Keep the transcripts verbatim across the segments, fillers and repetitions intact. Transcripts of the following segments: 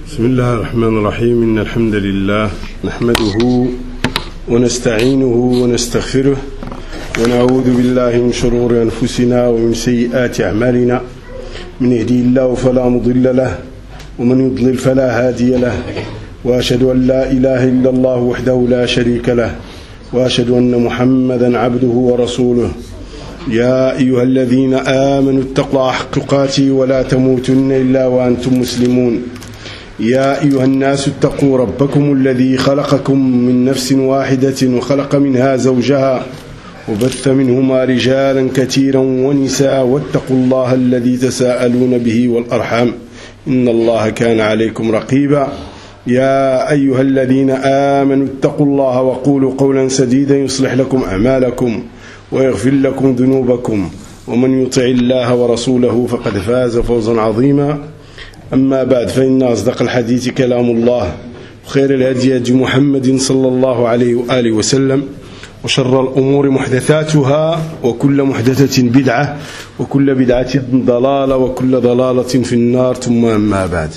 بسم الله الرحمن الرحيم. إن الحمد لله نحمده ونستعينه ونستغفره ونعوذ بالله من شرور أنفسنا ومن سيئات أعمالنا. من يهدي الله فلا مضل له ومن يضلل فلا هادي له، وأشهد أن لا إله إلا الله وحده لا شريك له، وأشهد أن محمدا عبده ورسوله. يا أيها الذين آمنوا اتقوا الله حق تقاته ولا تموتن إلا وأنتم مسلمون. يا أيها الناس اتقوا ربكم الذي خلقكم من نفس واحدة وخلق منها زوجها وبث منهما رجالا كثيرا ونساء، واتقوا الله الذي تساءلون به والأرحام إن الله كان عليكم رقيبا. يا أيها الذين آمنوا اتقوا الله وقولوا قولا سديدا يصلح لكم أعمالكم ويغفر لكم ذنوبكم، ومن يطع الله ورسوله فقد فاز فوزا عظيما. أما بعد، فإن أصدق الحديث كلام الله، وخير الهدي هدي محمد صلى الله عليه وآله وسلم، وشر الأمور محدثاتها، وكل محدثة بدعة، وكل بدعة ضلالة، وكل ضلالة في النار. ثم أما بعد،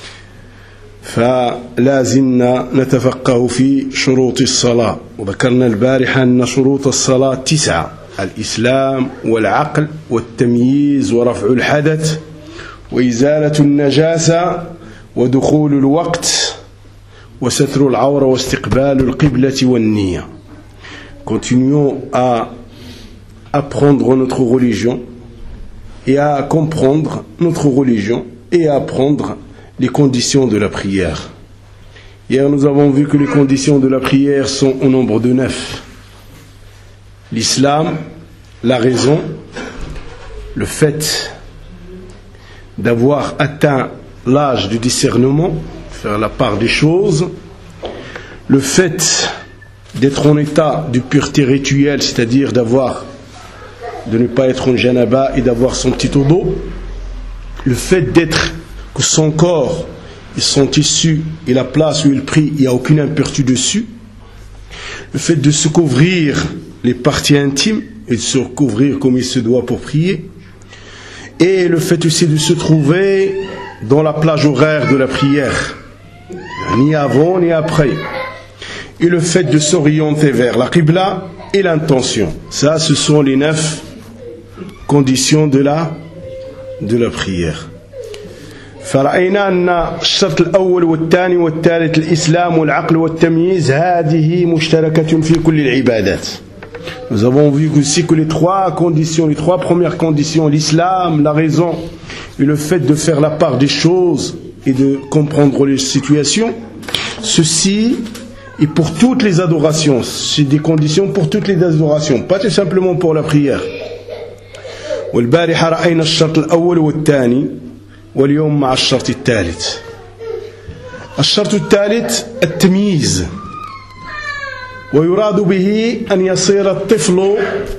فلا زلنا نتفقه في شروط الصلاة، وذكرنا البارحة أن شروط الصلاة تسعة: الإسلام والعقل والتمييز ورفع الحدث وإزالة النجاسة ودخول الوقت وستر العورة واستقبال القبلة والنية. Continuons à apprendre notre religion et à comprendre notre religion et à apprendre les conditions de la prière. Hier, nous avons vu que les conditions de la prière sont au nombre de neuf: l'islam, la raison, le fait d'avoir atteint l'âge du discernement, faire la part des choses, le fait d'être en état de pureté rituelle, c'est-à-dire d'avoir, de ne pas être en janaba et d'avoir son petit eau d'eau, le fait d'être, que son corps et son tissu et la place où il prie, il n'y a aucune impureté dessus, le fait de se couvrir les parties intimes et de se couvrir comme il se doit pour prier, et le fait aussi de se trouver dans la plage horaire de la prière, ni avant ni après, et le fait de s'orienter vers la qibla et l'intention. Ça, ce sont les neuf conditions de la, de la prière. فرأينا أن الشرط الأول والثاني والثالث الإسلام والعقل والتمييز هذه مشتركة في كل العبادات. Nous avons vu aussi que les trois conditions, les trois premières conditions, l'islam, la raison et le fait de faire la part des choses et de comprendre les situations, ceci est pour toutes les adorations. C'est des conditions pour toutes les adorations, pas tout simplement pour la prière. والبارحة رأينا الشرط الأول والثاني، واليوم مع الشرط الثالث. الشرط الثالث التمييز، ويراد به أن يصير الطفل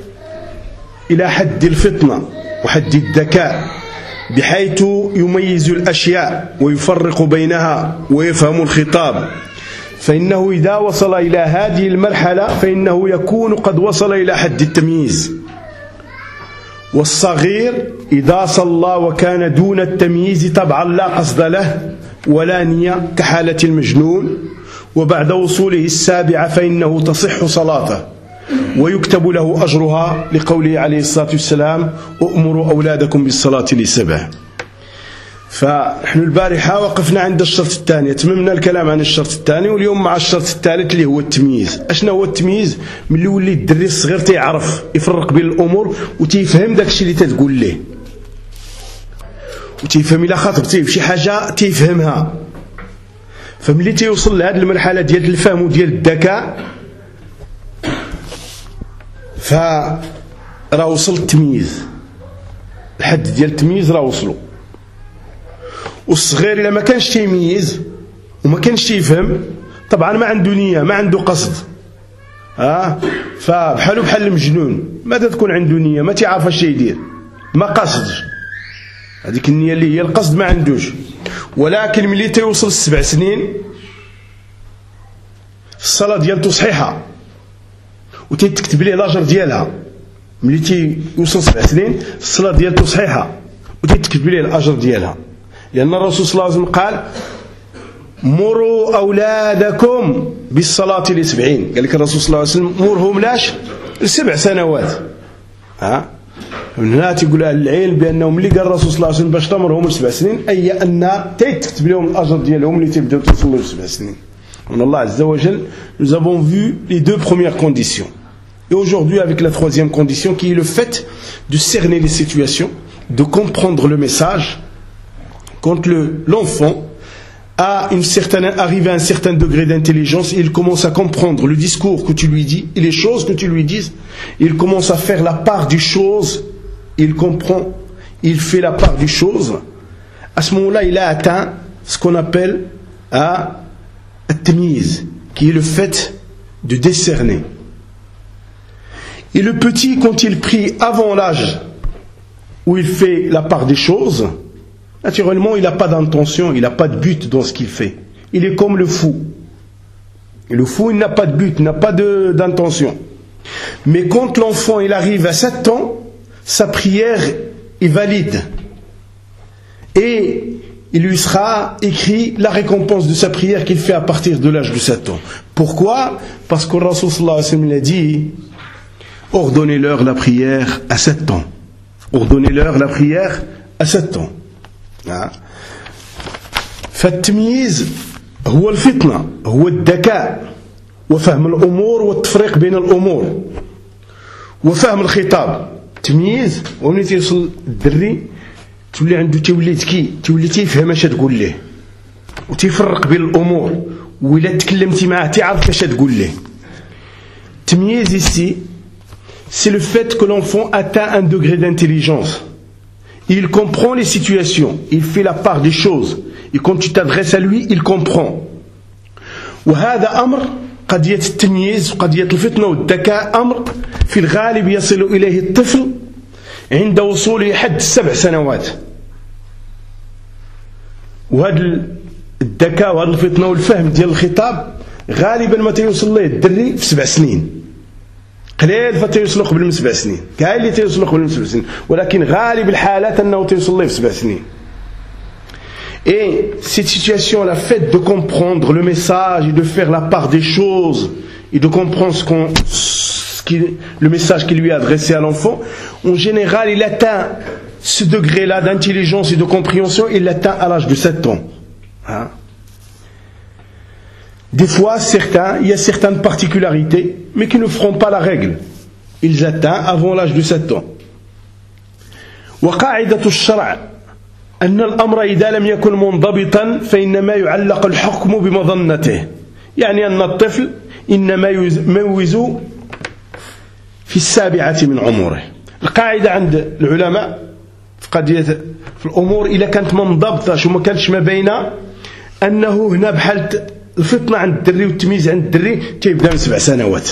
إلى حد الفطنة وحد الذكاء، بحيث يميز الأشياء ويفرق بينها ويفهم الخطاب. فإنه إذا وصل إلى هذه المرحلة فإنه يكون قد وصل إلى حد التمييز. والصغير إذا صلى وكان دون التمييز طبعا لا قصد له ولا نية كحالة المجنون، وبعد وصوله السابعة فإنه تصح صلاته ويكتب له أجرها، لقوله عليه الصلاة والسلام: أؤمروا أولادكم بالصلاة لسبع. فنحن البارحة وقفنا عند الشرط الثاني، تممنا الكلام عن الشرط الثاني، واليوم مع الشرط الثالث اللي هو التمييز. أشنا هو التمييز؟ من اللي يولي الدري الصغير تيعرف يفرق بين الأمور وتيفهم داك الشيء اللي تتقول ليه، وتيفهم إلى خاطر شي حاجة تيفهمها. فملي تيوصل لهذه المرحلة ديال الفهم وديال الذكاء، فراه وصل التمييز، الحد ديال التمييز راه وصلوا. والصغير إلا ما كانش تيميز وما كانش تيفهم، طبعا ما عنده نية، ما عنده قصد، ها فبحالو بحال المجنون، ماذا تكون عنده نية؟ ما تعرف اش يدير، ما قصدش، هذيك النية اللي هي القصد ما عندوش. ولكن ملي تيوصل السبع سنين الصلاة ديالته صحيحة وتكتب ليه لاجر ديالها. ملي تيوصل سبع سنين الصلاة ديالته صحيحة وتكتب ليه الأجر ديالها، لأن الرسول صلى الله عليه وسلم قال: مروا أولادكم بالصلاة لسبعين. قال لك الرسول صلى الله عليه وسلم مرهم لاش لسبع سنوات. ها هنا تقول أهل العلم بأنهم اللي قال الرسول صلى الله عليه وسلم باش تمرهم لسبع سنين أي أن تكتب لهم الأجر ديالهم اللي تبداو تصلوا لسبع سنين. En Allah Azza wa Jal, nous avons vu les deux premières conditions. Et aujourd'hui, avec la troisième condition, qui est le fait de cerner les situations, de comprendre le message, quand le, l'enfant a une certaine, arrive à un certain degré d'intelligence, il commence à comprendre le discours que tu lui dis et les choses que tu lui dis, il commence à faire la part des choses, il comprend, il fait la part des choses. À ce moment-là, il a atteint ce qu'on appelle à at-tamyiz, qui est le fait de décerner. Et le petit, quand il prie avant l'âge où il fait la part des choses, naturellement, il n'a pas d'intention, il n'a pas de but dans ce qu'il fait. Il est comme le fou. Et le fou, il n'a pas de but, il n'a pas de, d'intention. Mais quand l'enfant il arrive à sept ans, sa prière est valide. Et il lui sera écrit la récompense de sa prière qu'il fait à partir de l'âge de sept ans. Pourquoi? Parce que le Rasul sallallahu alayhi wa sallam a dit ordonnez-leur la prière à sept ans. Ordonnez-leur la prière à sept ans. فالتمييز هو الفطنة هو الذكاء وفهم الأمور والتفريق بين الأمور وفهم الخطاب. التمييز ومن تيوصل الدري تولي عنده تولي ذكي تولي تيفهم اش تقول ليه وتيفرق بين الامور وإلا تكلمتي معاه تعرف اش تقول ليه. التمييز ici c'est le fait que l'enfant atteint un degré d'intelligence. Il comprend les situations, il fait la part des choses et quand tu t'adresses à lui il comprend. وهذا أمر قضية التمييز وقضية الفطنة والذكاء أمر في الغالب يصل إليه الطفل عند وصوله حد السبع سنوات. وهذا الذكاء وهذا الفطنة والفهم ديال الخطاب غالبا ما تيوصل ليه الدري في سبع سنين. قليل فتيوصل قبل من سبع سنين، كاين اللي تيوصل قبل من سبع سنين، ولكن غالب الحالات أنه تيوصل ليه في سبع سنين. Et cette situation, le fait de comprendre le message et de faire la part des choses et de comprendre ce qu'on, ce qui, le message qui lui est adressé à l'enfant, en général, il atteint ce degré-là d'intelligence et de compréhension, il l'atteint à l'âge de sept ans. Hein? Des fois, certains, il y a certaines particularités, mais qui ne feront pas la règle. Ils atteignent avant l'âge de sept ans. وقاعدة الشرع أن الأمر إذا لم يكن منضبطا فإنما يعلق الحكم بمظنته. يعني أن الطفل إنما يموز في السابعة من عمره. القاعدة عند العلماء في قضية في الأمور إذا كانت منضبطة شو ما كانش ما بين أنه هنا بحال الفطنة عند الدري والتمييز عند الدري تيبدا من سبع سنوات.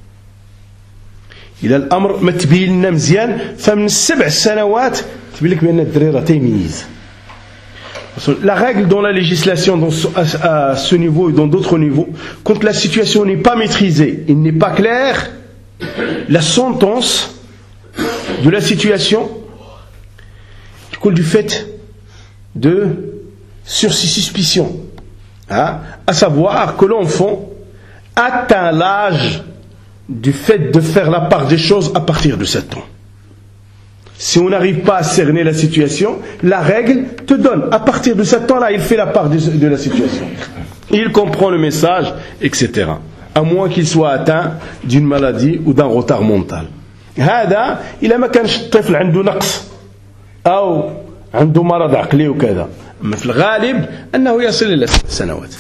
إلى الأمر ما تبين لنا مزيان فمن السبع سنوات تبين لك بأن الدري راه تيميز. La règle dans la législation dans ce, à, à ce niveau et dans d'autres niveaux, quand la situation n'est pas maîtrisée, il n'est pas clair, la sentence de la situation coule du fait de sursis suspicion, hein, à savoir que l'enfant atteint l'âge du fait de faire la part des choses à partir de sept ans. Si on n'arrive pas à cerner la situation, la règle te donne, à partir de sept ans-là, il fait la part de, de la situation. Il comprend le message, et cetera. À moins qu'il soit atteint d'une maladie ou d'un retard mental. هذا إلا ما كانش الطفل عنده نقص أو عنده مرض عقلي وكذا. أما في الغالب أنه يصل إلى ست سنوات.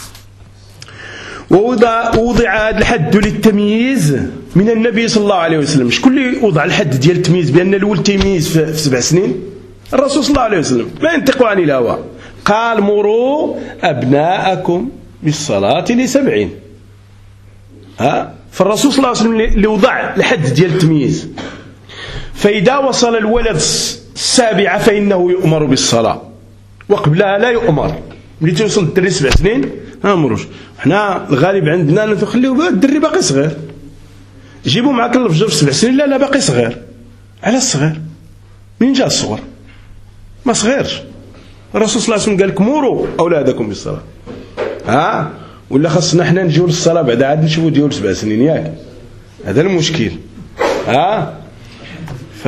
ووضع وضع هذا الحد للتمييز من النبي صلى الله عليه وسلم. شكون اللي وضع الحد ديال التمييز بأن الولد تيميز في سبع سنين؟ الرسول صلى الله عليه وسلم. ما ينطق عن الهوى. قال مروا أبناءكم بالصلاة لسبعين. ها؟ فالرسول صلى الله عليه وسلم اللي وضع الحد ديال التمييز. فإذا وصل الولد السابعة فإنه يؤمر بالصلاة. وقبلها لا يؤمر. ملي توصل الدري سبع سنين ما مروش. حنا الغالب عندنا نخليوه الدري باقي صغير. جيبوا معاك الفجر في سبع سنين لا لا باقي صغير. على الصغير؟ منين جا الصغر؟ ما صغيرش. الرسول صلى الله عليه وسلم قال لك مروا أولادكم بالصلاة. ها ولا خاصنا حنا نجيو للصلاه بعد عاد نشوفوا ديال سبع سنين ياك هذا المشكل ها ف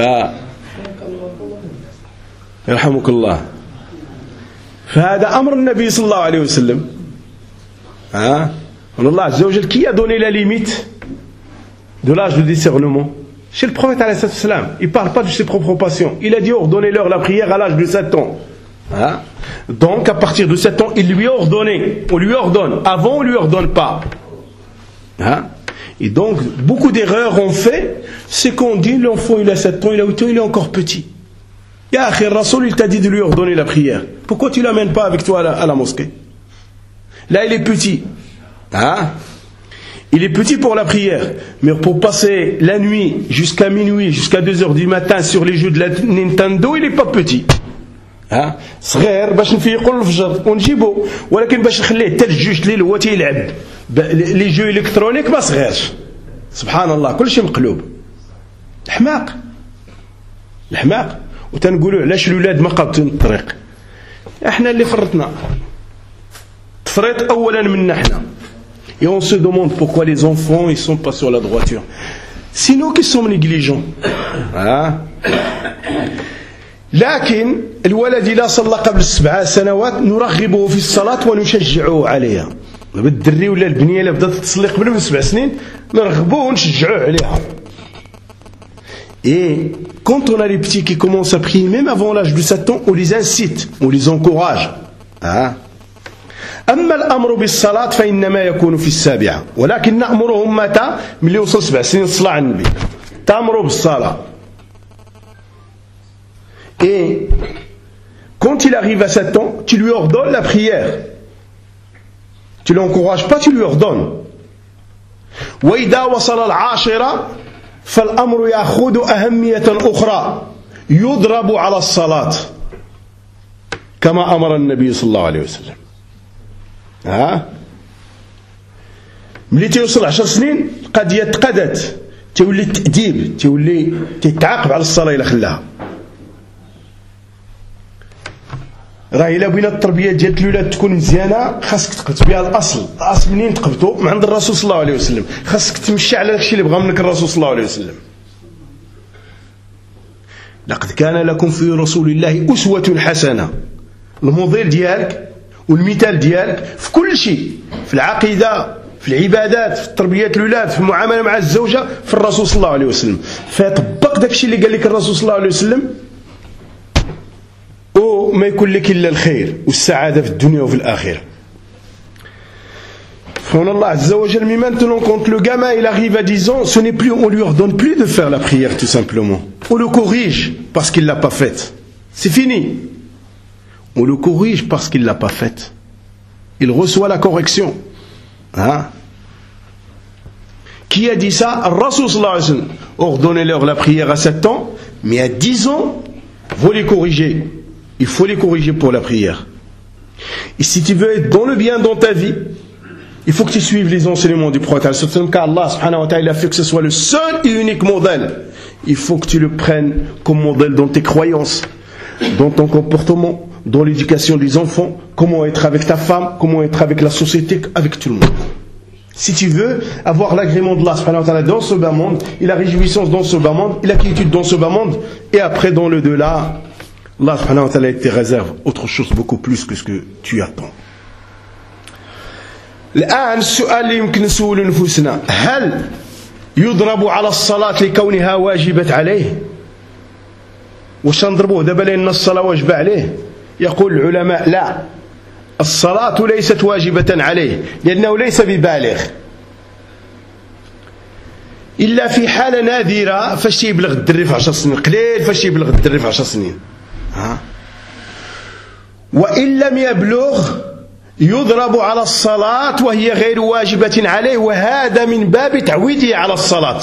يرحمك الله فهذا امر النبي صلى الله عليه وسلم ها الله عز وجل qui a donné la limite de l'âge de discernement. Chez le prophète alayhi salam, il ne parle pas de ses propres passions. Il a dit ordonnez-leur la prière à l'âge de sept ans. Hein? Donc à partir de sept ans, il lui a ordonné. On lui ordonne. Avant, on ne lui ordonne pas. Hein? Et donc, beaucoup d'erreurs ont fait. C'est qu'on dit l'enfant il a sept ans, il a huit ans, il est encore petit. Ya akhi, Rasoul, il t'a dit de lui ordonner la prière. Pourquoi tu ne l'amènes pas avec toi à la, à la mosquée? Là, il est petit. Hein? Il est petit pour la prière, mais pour passer la nuit jusqu'à minuit, jusqu'à deux heures du matin sur les jeux de la Nintendo, il n'est pas petit. ها صغير باش نفيقوا الفجر ونجيبوا ولكن باش نخليه حتى الجوج الليل هو تيلعب لي جو الكترونيك ما صغيرش. سبحان الله كل شيء مقلوب. الحماق الحماق. وتنقولوا علاش الاولاد ما قابطين الطريق؟ احنا اللي فرطنا تفريط اولا منا احنا. Et on se demande pourquoi les enfants ils sont pas sur la droiture. Sinon qu'ils sont négligents. Hein? لكن الولد إذا صلى قبل سبع سنوات نرغبه في الصلاة ونشجعه عليها. الدري ولا البنية اللي بدات تصلي قبل من سبع سنين نرغبوه ونشجعوه عليها. Et quand on a les petits qui commencent à prier même avant l'âge de sept ans, on les incite, on les encourage. Hein? أما الأمر بالصلاة فإنما يكون في السابعة ولكن نأمرهم متى؟ من اللي وصل سبع سنين الصلاة على النبي تأمروا بالصلاة. Et quand il arrive à sept ans, tu lui ordonnes la prière. Tu ne l'encourages pas, tu lui ordonnes. وإذا وصل العاشرة فالأمر يأخذ أهمية أخرى يضرب على الصلاة كما أمر النبي صلى الله عليه وسلم. ها ملي تيوصل عشر سنين القضيه تقادت تولي التأديب تولي تتعاقب على الصلاه الا خلاها. راه الا بغينا التربيه ديال الولاد تكون مزيانه خاصك تقبط بها الاصل. الاصل منين تقبطو؟ من عند الرسول صلى الله عليه وسلم. خاصك تمشي على داكشي اللي بغا منك الرسول صلى الله عليه وسلم. لقد كان لكم في رسول الله اسوه حسنه. الموديل ديالك والمثال ديالك في كل شيء، في العقيدة، في العبادات، في تربية الأولاد، في المعاملة مع الزوجة، في الرسول صلى الله عليه وسلم. فطبق داك الشيء اللي قال لك الرسول صلى الله عليه وسلم وما يكون لك إلا الخير والسعادة في الدنيا وفي الآخرة. Frère Allah Azza wa Jal, mais maintenant quand le gamin il arrive à dix ans, ce n'est plus, on lui ordonne plus de faire la prière tout simplement. On le corrige parce qu'il l'a pas faite. C'est fini. On le corrige parce qu'il l'a pas faite. Il reçoit la correction. Hein? Qui a dit ça? Rasul sallallahu alayhi wa sallam. Ordonnez-leur la prière à sept ans, mais à dix ans, vous les corriger. Il faut les corriger pour la prière. Et si tu veux être dans le bien dans ta vie, il faut que tu suives les enseignements du prophète. Car Allah subhanahu wa ta'ala a fait que ce soit le seul et unique modèle. Il faut que tu le prennes comme modèle dans tes croyances, dans ton comportement, dans l'éducation des enfants, comment être avec ta femme, comment être avec la société, avec tout le monde. Si tu veux avoir l'agrément de Allah subhanahu wa ta'ala dans ce bas monde, et la réjouissance dans ce bas monde, et la quiétude dans ce bas monde, et après dans le delà, Allah subhanahu wa ta'ala te réserve autre chose beaucoup plus que ce que tu attends. الآن السؤال اللي يمكن نسول نفوسنا هل يضرب على الصلاة لكونها واجبة عليه؟ واش نضربوه دابا لأن الصلاة واجبة عليه؟ يقول العلماء لا، الصلاة ليست واجبة عليه لأنه ليس ببالغ إلا في حالة نادرة فاش يبلغ الدري في عشر سنين، قليل فاش يبلغ الدري في عشر سنين. ها؟ وإن لم يبلغ يضرب على الصلاة وهي غير واجبة عليه، وهذا من باب تعويده على الصلاة.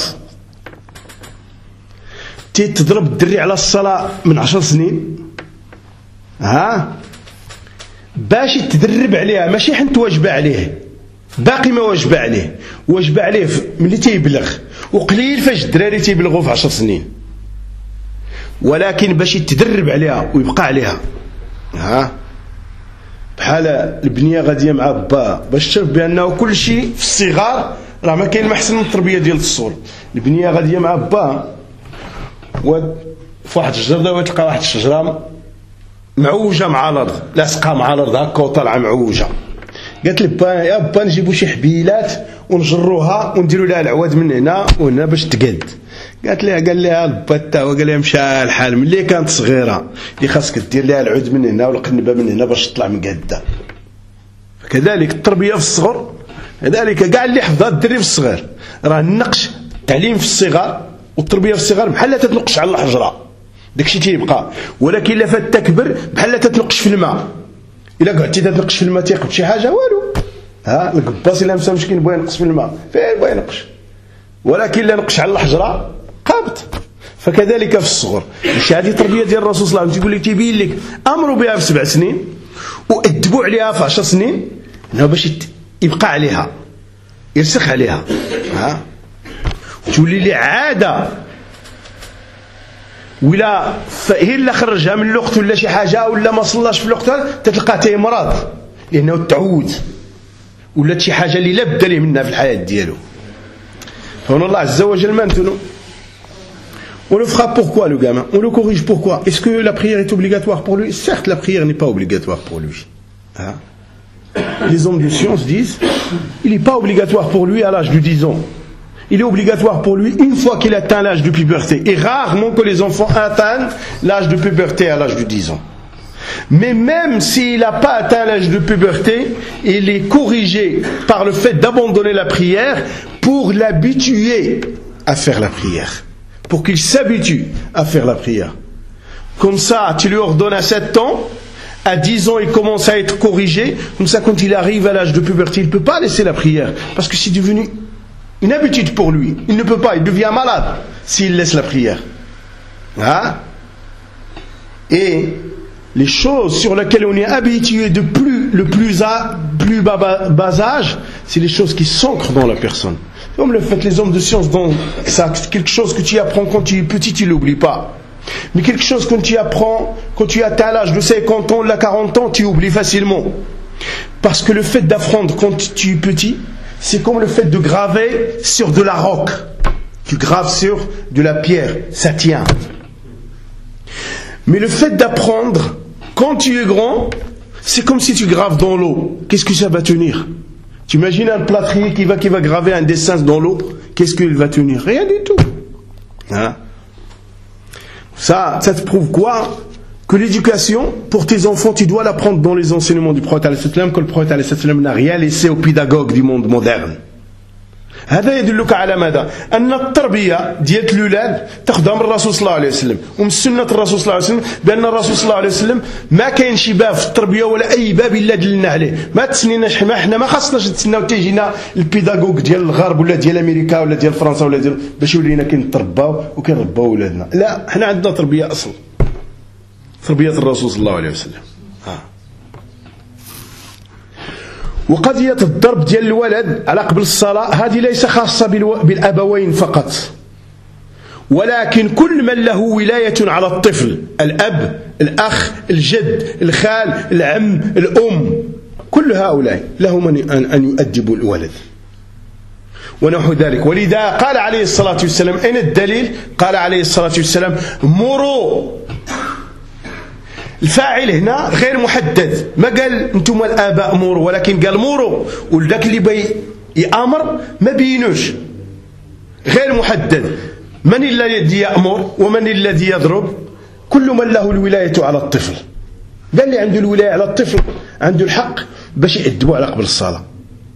تضرب الدري على الصلاة من عشر سنين ها باش تدرب عليها، ماشي حنت واجبة عليه، باقي ما واجبة عليه، واجبة عليه ملي تيبلغ، وقليل فاش الدراري تيبلغوا في عشر سنين، ولكن باش تدرب عليها ويبقى عليها ها بحال البنيه غاديه مع با باش تشوف بانه كل شيء في الصغار راه ما كاين ما احسن من التربيه ديال الصغر. البنيه غاديه مع با فواحد الشجره تلقى واحد الشجره معوجه مع الارض، لاصقه مع الارض هكا وطالعه معوجه. قالت لي با يا با نجيبوا شي حبيلات ونجروها ونديروا لها العواد من هنا وهنا باش تقاد. قالت لها قال لها البا تا هو قال لها مشى الحال ملي كانت صغيره اللي خاصك دير لها العود من هنا والقنبه من هنا باش تطلع مقاده. فكذلك التربيه في الصغر كذلك كاع اللي حفظها الدري في الصغير راه النقش التعليم في الصغر والتربيه في الصغر بحال لا تتنقش على الحجره داكشي تيبقى، ولكن الا فات تكبر بحال لا تتنقش في الماء. الا قعدتي تتنقش في الماء تيقب شي حاجه والو. ها القباص الا مشى مسكين بغى ينقص في الماء فين بغى ينقش، ولكن الا نقش على الحجره قابط. فكذلك في الصغر ماشي هذه التربيه ديال الرسول صلى الله عليه وسلم. تيقول لك تيبين لك امروا بها في سبع سنين وادبوا عليها في عشر سنين انه باش يبقى عليها يرسخ عليها، ها تولي لي عاده. ولا هي اللي خرجها من الوقت ولا شي حاجه ولا ما صلاش في الوقت تتلقى تيمرض لانه تعود ولات شي حاجه اللي لا بد ليه منها في الحياه ديالو. فهنا الله عز وجل maintenant on le fera pourquoi le gamin, on le corrige pourquoi. Est-ce que la prière est obligatoire pour lui? Certes, la prière n'est pas obligatoire pour lui, hein? Les hommes de science disent il n'est pas obligatoire pour lui à l'âge de dix ans. Il est obligatoire pour lui une fois qu'il atteint l'âge de puberté. Et rarement que les enfants atteignent l'âge de puberté à l'âge de dix ans. Mais même s'il n'a pas atteint l'âge de puberté, il est corrigé par le fait d'abandonner la prière pour l'habituer à faire la prière. Pour qu'il s'habitue à faire la prière. Comme ça, tu lui ordonnes à sept ans, à dix ans, il commence à être corrigé. Comme ça, quand il arrive à l'âge de puberté, il ne peut pas laisser la prière. Parce que c'est devenu une habitude pour lui. Il ne peut pas, il devient malade s'il laisse la prière. Hein? Et les choses sur lesquelles on est habitué de plus, le plus, à, plus bas, bas, bas âge, c'est les choses qui s'ancrent dans la personne. Comme le fait les hommes de science, donc, ça, quelque chose que tu apprends quand tu es petit, tu ne l'oublies pas. Mais quelque chose que tu apprends quand tu atteins l'âge de cinquante ans, là quarante ans, tu oublies facilement. Parce que le fait d'apprendre quand tu es petit, c'est comme le fait de graver sur de la roque. Tu graves sur de la pierre, ça tient. Mais le fait d'apprendre quand tu es grand, c'est comme si tu graves dans l'eau. Qu'est-ce que ça va tenir? Tu imagines un plâtrier qui va, qui va graver un dessin dans l'eau, qu'est-ce qu'il va tenir? Rien du tout. Hein? Ça, ça te prouve quoi? Que l'éducation, pour tes enfants, tu dois l'apprendre dans les enseignements du prophète alayhi salam, que le prophète alayhi salam n'a rien laissé aux pédagogues du monde moderne. هذا يدلك على ماذا؟ أن التربية ديال الأولاد تاخذها من الرسول صلى الله عليه وسلم ومن سنة الرسول صلى الله عليه وسلم، بأن الرسول صلى الله عليه وسلم ما كاين شي باب في التربية ولا أي باب إلا دلنا عليه. ما تسنيناش حنا حنا ما خاصناش نتسناو تيجينا البيداغوج ديال الغرب ولا ديال أمريكا ولا ديال فرنسا ولا ديال باش يولينا كنترباو وكنرباو ولادنا. لا، حنا عندنا تربية أصل، تربية الرسول صلى الله عليه وسلم. ها. وقضية الضرب ديال الولد على قبل الصلاة هذه ليس خاصة بالأبوين فقط، ولكن كل من له ولاية على الطفل، الأب، الأخ، الجد، الخال، العم، الأم، كل هؤلاء لهم أن يؤدبوا الولد ونحو ذلك. ولذا قال عليه الصلاة والسلام، أين الدليل؟ قال عليه الصلاة والسلام مروا. الفاعل هنا غير محدد، ما قال انتم الآباء مروا، ولكن قال مروا، ولذاك اللي بي يأمر ما بينوش، غير محدد. من الذي يأمر ومن الذي يضرب؟ كل من له الولاية على الطفل. قال لي عنده الولاية على الطفل عنده الحق باش يأدبوا على قبل الصلاة.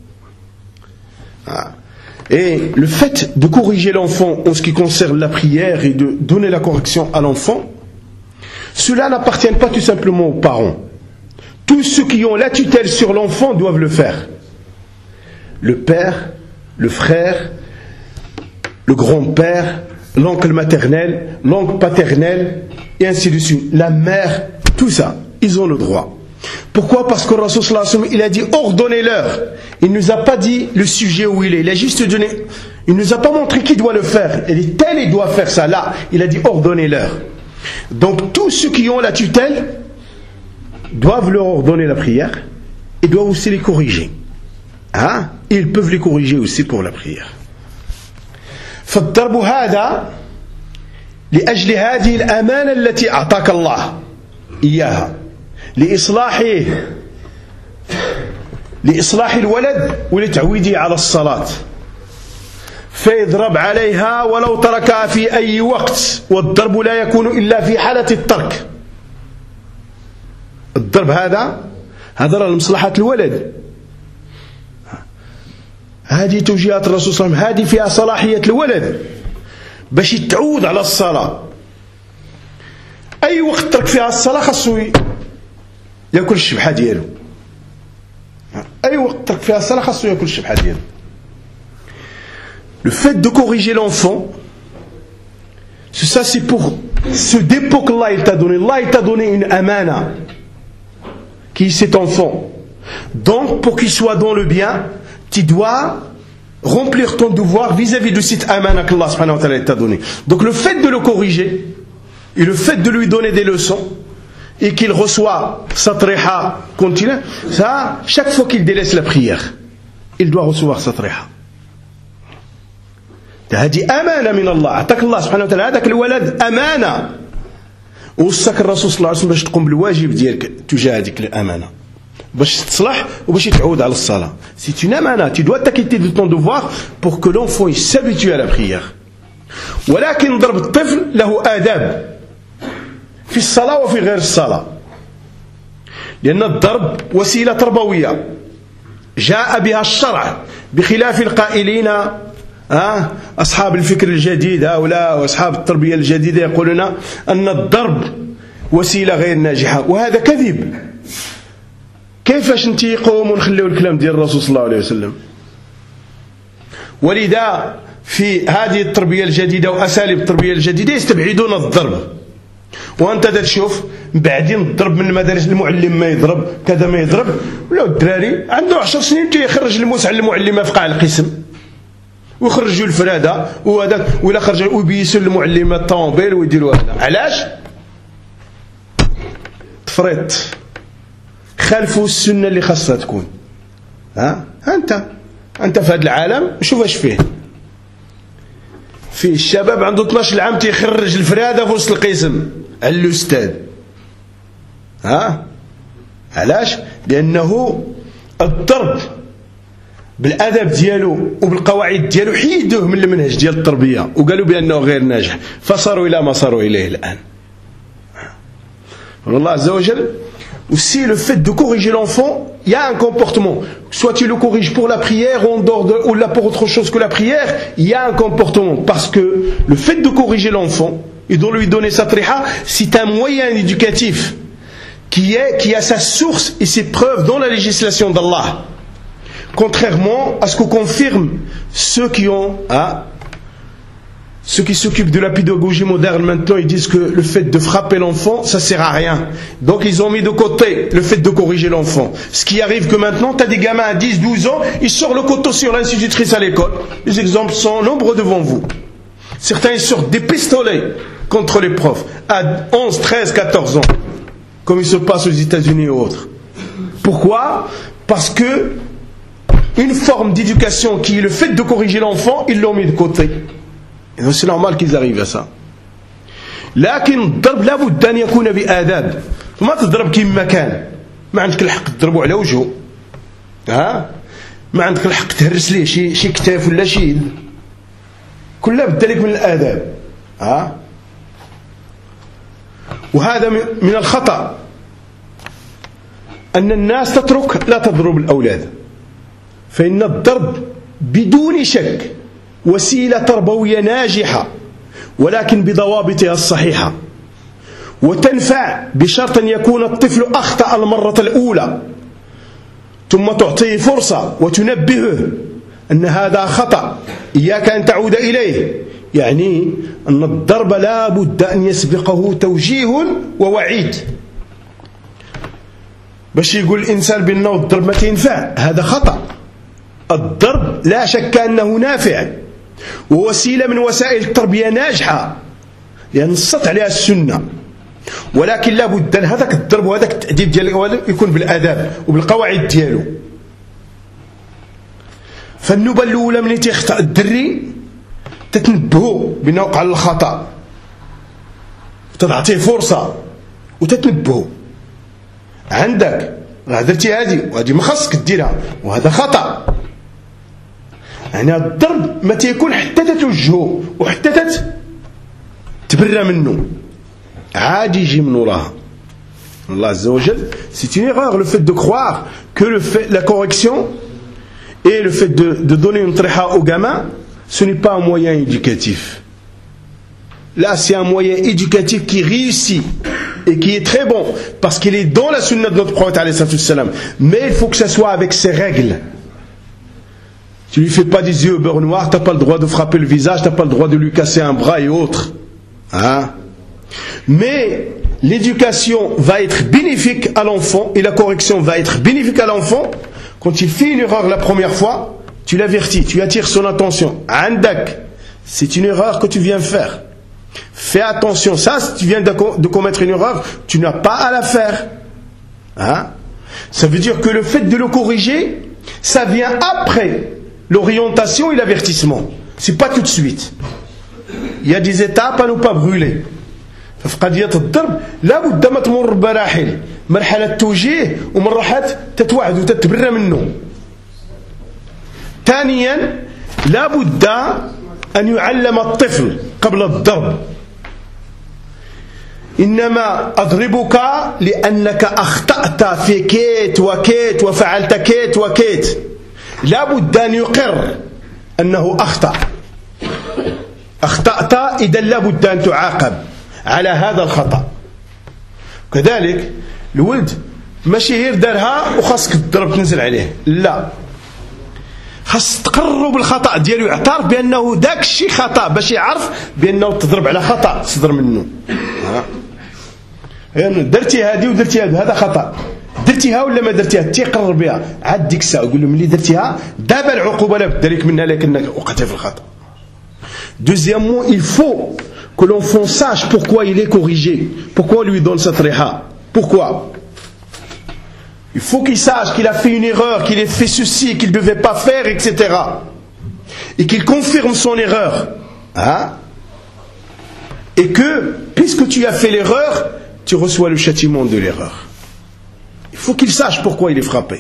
Et le fait de corriger l'enfant en ce qui concerne la prière et de donner la correction à l'enfant, cela n'appartient pas tout simplement aux parents. Tous ceux qui ont la tutelle sur l'enfant doivent le faire. Le père, le frère, le grand-père, l'oncle maternel, l'oncle paternel, et ainsi de suite. La mère, tout ça, ils ont le droit. Pourquoi? Parce que le Rasul sallallahu alayhi wa sallam, il a dit ordonnez-leur. Il ne nous a pas dit le sujet où il est. Il a juste donné, il ne nous a pas montré qui doit le faire. Il dit tel il doit faire ça. Là, il a dit ordonnez-leur. Donc tous ceux qui ont la tutelle doivent leur ordonner la prière, ils doivent aussi les corriger. Hein? Ils peuvent les corriger aussi pour la prière. فالضرب هذا لأجل هذه الأمانة التي أعطاك الله إياها لإصلاحه لإصلاح الولد ولتعويده على الصلاة، فيضرب عليها ولو تركها في أي وقت، والضرب لا يكون إلا في حالة الترك. الضرب هذا هذا لمصلحة الولد، هذه توجيهات الرسول صلى الله عليه وسلم، هذه فيها صلاحية الولد باش يتعود على الصلاة. أي وقت ترك فيها الصلاة خاصو ياكل الشبحة ديالو، أي وقت ترك فيها الصلاة خاصو ياكل الشبحة ديالو. Le fait de corriger l'enfant, ça c'est pour ce dépôt qu'Allah il t'a donné. Allah il t'a donné une amana qui est cet enfant. Donc pour qu'il soit dans le bien, tu dois remplir ton devoir vis-à-vis de cette amana qu'Allah subhanahu wa ta'ala t'a donné. Donc le fait de le corriger et le fait de lui donner des leçons et qu'il reçoit sa triha continue, ça, chaque fois qu'il délaisse la prière, il doit recevoir sa triha. هذه أمانة من الله، أعطاك الله سبحانه وتعالى هذاك الولد أمانة، ووصاك الرسول صلى الله عليه وسلم باش تقوم بالواجب ديالك تجاه هذيك الأمانة باش تصلح وباش تعود على الصلاة. C'est une amana, tu dois t'acquitter de ton devoir pour que l'enfant s'habitue à la prière. ولكن ضرب الطفل له آداب في الصلاة وفي غير الصلاة، لأن الضرب وسيلة تربوية جاء بها الشرع، بخلاف القائلين أه؟ أصحاب الفكر الجديد هؤلاء وأصحاب التربية الجديدة يقولون أن الضرب وسيلة غير ناجحة، وهذا كذب. كيفاش انت يقوموا ونخليوا الكلام ديال الرسول صلى الله عليه وسلم؟ ولذا في هذه التربية الجديدة وأساليب التربية الجديدة يستبعدون الضرب. وأنت تشوف بعدين الضرب من المدارس، المعلم ما يضرب كذا ما يضرب، ولا الدراري عنده عشر سنين يخرج الموسع المعلمة في قاع القسم ويخرجوا الفرادة وهذاك، ولا خرج ويبيسوا المعلمة الطوموبيل ويديروا هذا. علاش؟ تفريط، خالفوا السنة اللي خاصها تكون. ها أنت أنت في هذا العالم شوف اش فيه، فيه الشباب عنده اثناش عام تيخرج الفرادة في وسط القسم على الأستاذ. ها علاش؟ لأنه الضرب بالأدب ديالو وبالقواعد ديالو حيدوه من المنهج ديال التربية وقالوا بأنه غير ناجح، فصاروا إلى ما صاروا إليه الآن. الله عز وجل aussi le fait de corriger l'enfant, il y a un comportement. Soit tu le corriges pour la prière ou en dehors de, ou là pour autre chose que la prière, il y a un comportement. Parce que le fait de corriger l'enfant et de lui donner sa triha, c'est un moyen éducatif qui, est, qui a sa source et ses preuves dans la législation d'Allah. Contrairement à ce que confirment ceux qui ont... Hein, ceux qui s'occupent de la pédagogie moderne maintenant, ils disent que le fait de frapper l'enfant, ça sert à rien. Donc ils ont mis de côté le fait de corriger l'enfant. Ce qui arrive que maintenant, tu as des gamins à dix, douze ans, ils sortent le couteau sur l'institutrice à l'école. Les exemples sont nombreux devant vous. Certains ils sortent des pistolets contre les profs à onze, treize, quatorze ans, comme il se passe aux États-Unis ou autres. Pourquoi? Parce que une forme d'éducation qui est le fait de corriger l'enfant, ils l'ont mis de côté. Et c'est normal qu'ils arrivent à ça. لكن الضرب لابد أن يكون بآداب، فما تضرب كيما كان، ما عندك الحق تضربه على وجهه، ها؟ ما عندك الحق تهرس ليه شي شي كتاف ولا شي يد، كلها بدالك من الآداب، ها؟ وهذا من الخطأ أن الناس تترك لا تضرب الأولاد، فإن الضرب بدون شك وسيلة تربوية ناجحة، ولكن بضوابطها الصحيحة، وتنفع بشرط أن يكون الطفل أخطأ المرة الأولى، ثم تعطيه فرصة وتنبهه أن هذا خطأ إياك أن تعود إليه. يعني أن الضرب لا بد أن يسبقه توجيه ووعيد، باش يقول الإنسان بأنه الضرب ما تنفع، هذا خطأ. الضرب لا شك أنه نافع ووسيلة من وسائل التربية ناجحة، لأن نصت عليها السنة. ولكن لابد هذاك الضرب وهذاك التأديب ديال يكون بالآداب وبالقواعد ديالو. فالنوبة الأولى ملي تيخطأ الدري تتنبهوا بأنه وقع على الخطأ، تضعطيه فرصة وتتنبهوا. عندك راه درتي هذه وهذه ما خاصك ديرها وهذا خطأ. يعني الضرب ما تيكون حتى تتوجهه وحتى تتبرى منه، عادي يجي من وراها. الله عز وجل c'est une erreur le fait de croire que le fait, la correction et le fait de, de donner une tréha au gamin, ce n'est pas un moyen éducatif. Là c'est un moyen éducatif qui réussit et qui est très bon parce qu'il est dans la sunna de notre prophète alayhi salam. Mais il faut que ça soit avec ses règles. Tu lui fais pas des yeux au beurre noir, t'as pas le droit de frapper le visage, t'as pas le droit de lui casser un bras et autres. Hein? Mais l'éducation va être bénéfique à l'enfant et la correction va être bénéfique à l'enfant quand il fait une erreur la première fois, tu l'avertis, tu attires son attention. Andak, c'est une erreur que tu viens faire. Fais attention, ça, si tu viens de commettre une erreur, tu n'as pas à la faire. Hein? Ça veut dire que le fait de le corriger, ça vient après l'orientation et l'avertissement. C'est pas tout de suite. Il y a des étapes à ne pas brûler. ففي قضية الضرب لا بد ما تمر بمراحل، مرحلة توجيه ومرحلة تتوعد وتتبرى منه. ثانيا لا بد أن يعلم الطفل قبل الضرب. إنما أضربك لأنك أخطأت في كيت وكيت وفعلت كيت وكيت. لا بد أن يقر أنه أخطأ أخطأت، إذا لا بد أن تعاقب على هذا الخطأ. كذلك الولد ماشي غير دارها وخاصك تضرب تنزل عليه، لا، خاص تقرب بالخطأ ديالو، يعترف بأنه داك الشيء خطأ باش يعرف بأنه تضرب على خطأ صدر منه. يعني درتي هذه ودرتي هذه، هذا خطأ، درتيها ولا ما درتيها، تيقرر بها عاد ديك الساعة يقول له ملي درتيها دابا العقوبة لا بد لك منها لكنك وقعتي في الخطأ. Deuxièmement, il faut que l'enfant sache pourquoi il est corrigé, pourquoi on lui donne cette réha. Pourquoi? Il faut qu'il sache qu'il a fait une erreur, qu'il a fait ceci, qu'il ne devait pas faire, et cetera. Et qu'il confirme son erreur. Hein? Et que, puisque tu as fait l'erreur, tu reçois le châtiment de l'erreur. Il faut qu'il sache pourquoi il est frappé.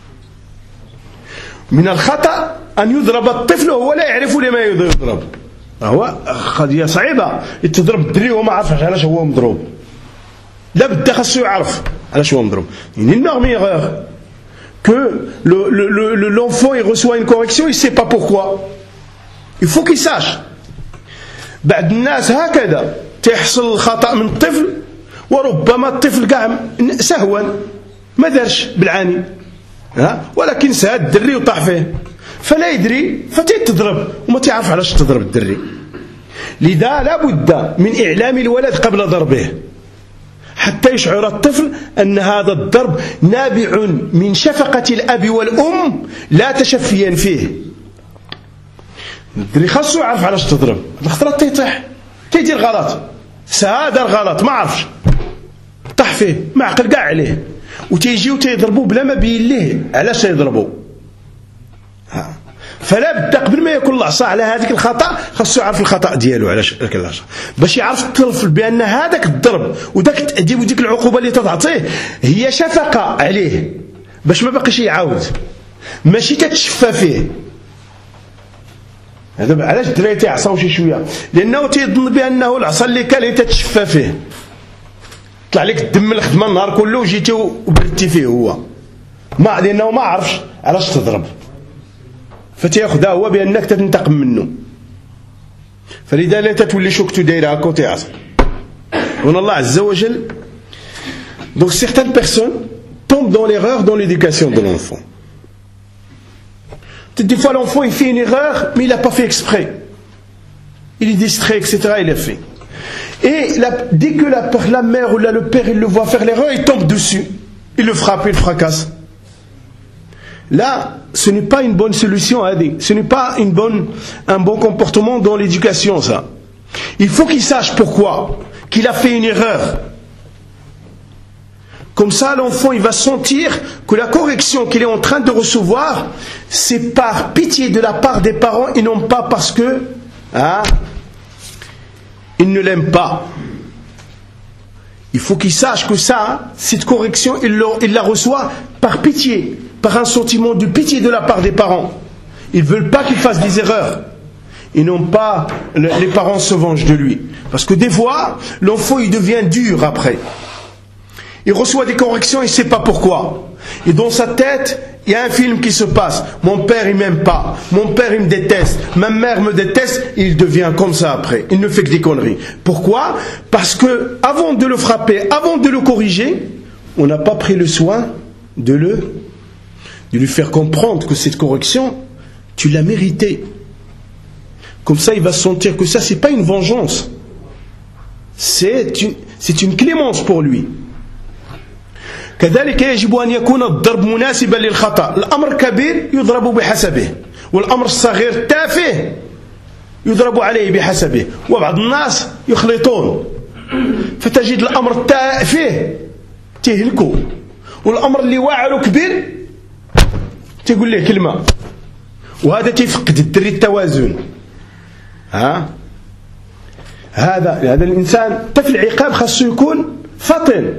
من الخطأ أن يضرب الطفل وهو لا يعرف لما يضرب. هو قضية صعيبة، يتضرب الدري وما عرفش علاش هو مضروب. لا بد خاصو يعرف علاش هو مضروب. Une énorme erreur que le, le, le, l'enfant il reçoit une correction, il sait pas pourquoi. Il faut qu'il sache. بعض الناس هكذا تحصل الخطأ من الطفل وربما الطفل كاع سهوا ما دارش بالعاني، ها، ولكن ساد الدري وطاح فيه فلا يدري فتتضرب وما تعرف علاش تضرب الدري. لذا لا بد من إعلام الولد قبل ضربه حتى يشعر الطفل أن هذا الضرب نابع من شفقة الأب والأم لا تشفيا فيه. الدري خاصو يعرف علاش تضرب، الخطرة تيطيح تيدير غلط، سادر غلط ما عرفش طاح فيه ما عقل كاع عليه، وتيجيو تيضربوه بلا ما بين ليه علاش يضربوا. فلا بد قبل ما يكون العصا على هذيك الخطأ خاصو يعرف الخطأ ديالو علاش ذاك العصا، باش يعرف الطفل بأن هذاك الضرب وذاك التأديب وديك العقوبة اللي تتعطيه هي شفقة عليه باش ما باقيش يعاود، ماشي تتشفى فيه. هذا علاش الدراري تيعصاو شي شويه، لأنه تيظن بأنه العصا اللي كان هي تتشفى فيه، طلع لك الدم الخدمة النهار كله وجيتي وبردتي فيه هو، ما لأنه ما عرفش علاش تضرب، فتياخذها هو بأنك تنتقم منه. فلذا لا تتولي شوكتو دايره هكا وتيعصر. هنا الله عز وجل. Donc certaines personnes tombent dans l'erreur dans l'éducation de l'enfant. Des fois l'enfant il fait une erreur mais il n'a pas fait exprès. Il est distrait, et cetera. Il a fait. Et la, dès que la, la mère ou là, le père il le voit faire l'erreur, il tombe dessus. Il le frappe, il le fracasse. Là, ce n'est pas une bonne solution, hein, ce n'est pas une bonne, un bon comportement dans l'éducation, ça. Il faut qu'il sache pourquoi, qu'il a fait une erreur. Comme ça, l'enfant, il va sentir que la correction qu'il est en train de recevoir, c'est par pitié de la part des parents et non pas parce que hein, il ne l'aime pas. Il faut qu'il sache que ça, cette correction, il, il la reçoit par pitié, par un sentiment de pitié de la part des parents. Ils ne veulent pas qu'il fasse des erreurs. Et non pas les parents se vengent de lui. Parce que des fois, l'enfant il devient dur après. Il reçoit des corrections, il ne sait pas pourquoi. Et dans sa tête, il y a un film qui se passe. Mon père il m'aime pas, mon père il me déteste, ma mère me déteste, et il devient comme ça après. Il ne fait que des conneries. Pourquoi? Parce que avant de le frapper, avant de le corriger, on n'a pas pris le soin de le, de lui faire comprendre que cette correction, tu l'as méritée. Comme ça, il va sentir que ça, c'est pas une vengeance. C'est une, c'est une clémence pour lui. كذلك يجب أن يكون الضرب مناسبا للخطأ. الأمر كبير يضرب بحسبه، والأمر الصغير تافه يضرب عليه بحسبه. وبعض الناس يخلطون، فتجد الأمر التافه تهلكه، والأمر اللي واعر كبير تقول له كلمة، وهذا تفقد الدري التوازن. ها هذا هذا الإنسان طفل عقاب خاصه يكون فطن،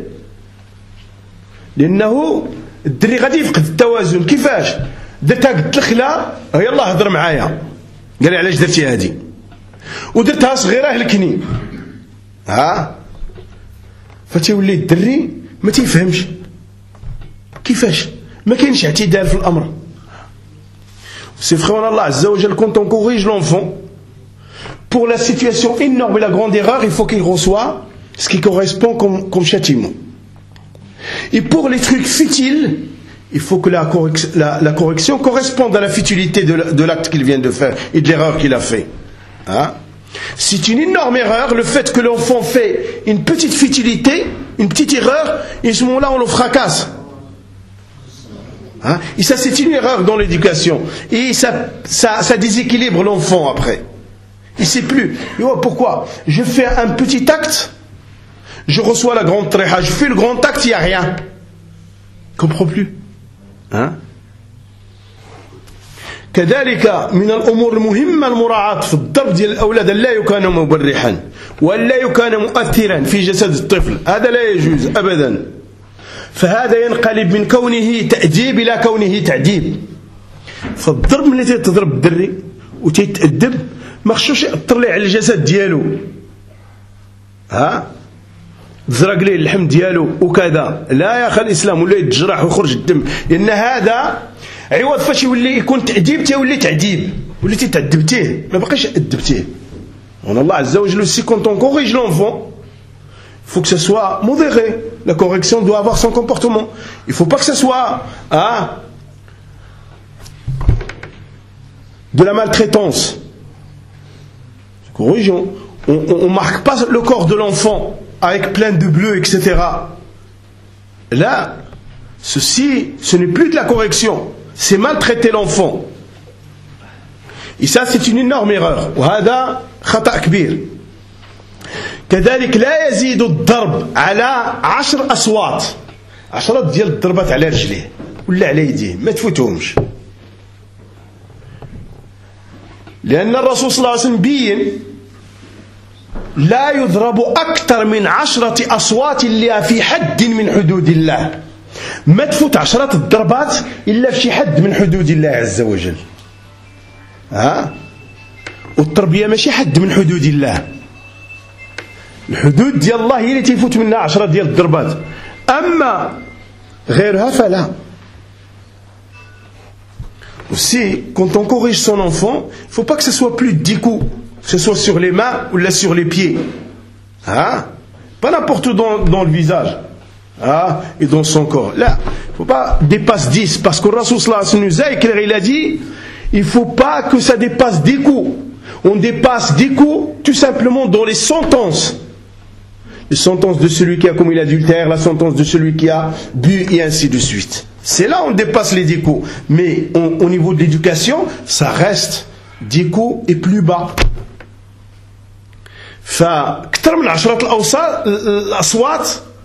لأنه الدري غادي يفقد التوازن. كيفاش؟ درتها قلت لك لا يلا هضر معايا، قال لي علاش درتي هذه، ودرتها صغيره هلكني. ها فتولي الدري ما تيفهمش كيفاش، ما كاينش اعتدال في الامر. C'est vraiment Allah Azza wa Jal, quand on corrige l'enfant pour la situation énorme et la grande erreur, il faut qu'il reçoive ce qui correspond comme, comme châtiment. Et pour les trucs futiles, il faut que la correction, la, la correction corresponde à la futilité de l'acte qu'il vient de faire et de l'erreur qu'il a fait. Hein? C'est une énorme erreur, le fait que l'enfant fait une petite futilité, une petite erreur, et à ce moment-là on le fracasse. Hein? Et ça c'est une erreur dans l'éducation. Et ça, ça, ça déséquilibre l'enfant après. Il ne sait plus. Oh, pourquoi? Je fais un petit acte, je reçois la grande tréha, je fais le grand acte, il n'y a rien. Il ne comprend plus. Hein? كذلك من الأمور المهمة المراعاة في الضرب ديال الأولاد أن لا يكون مبرحا وأن لا يكون مؤثرا في جسد الطفل، هذا لا يجوز أبدا. فهذا ينقلب من كونه تأديب إلى كونه تعذيب. فالضرب ملي تضرب الدري وتيتأدب ما خصوش يأثر ليه على الجسد ديالو، ها تزرق ليه اللحم ديالو وكذا، لا يا أخي الإسلام، ولا يتجرح ويخرج الدم، لأن هذا عوض فاش يولي يكون تعذيب تيولي تعذيب، وليتي تعذبتيه ما بقيش أدبتيه. On Allah Azza wa Jalla aussi, quand on corrige l'enfant, il faut que ce soit modéré. La correction doit avoir son comportement. Il ne faut pas que ce soit hein, de la maltraitance. Corrigeons. On ne marque pas le corps de l'enfant avec plein de bleu, et cetera. Là, ceci, ce n'est plus de la correction. C'est maltraiter l'enfant. Et ça, c'est une énorme erreur. وهذا خطأ كبير. كذلك لا يزيد الضرب على عشر أصوات، عشرة ديال الضربات على رجليه ولا على يديه، ما تفوتهمش. لأن الرسول صلى الله عليه وسلم بين لا يضرب أكثر من عشرة أصوات إلا في حد من حدود الله. ما تفوت عشرة الضربات إلا في حد من حدود الله عز وجل. ها؟ والتربية ماشي حد من حدود الله. الحدود ديال الله هي اللي تيفوت منها عشرة ديال الضربات، أما غيرها فلا. Aussi, quand on corrige son enfant, il ne faut pas que ce soit plus de dix coups, que ce soit sur les mains ou là sur les pieds. Hein? Pas n'importe où dans, dans le visage hein? Et dans son corps. Là, il ne faut pas dépasser dix, parce que le Rasul sallallahu alayhi wa sallam nous a éclairé, il a dit, il ne faut pas que ça dépasse dix coups. On dépasse dix coups tout simplement dans les sentences. Les sentences de celui qui a commis l'adultère, la sentence de celui qui a bu, et ainsi de suite. C'est là où on dépasse les dix coups. Mais on, au niveau de l'éducation, ça reste dix coups et plus bas. فكثر من عشرة الأصوات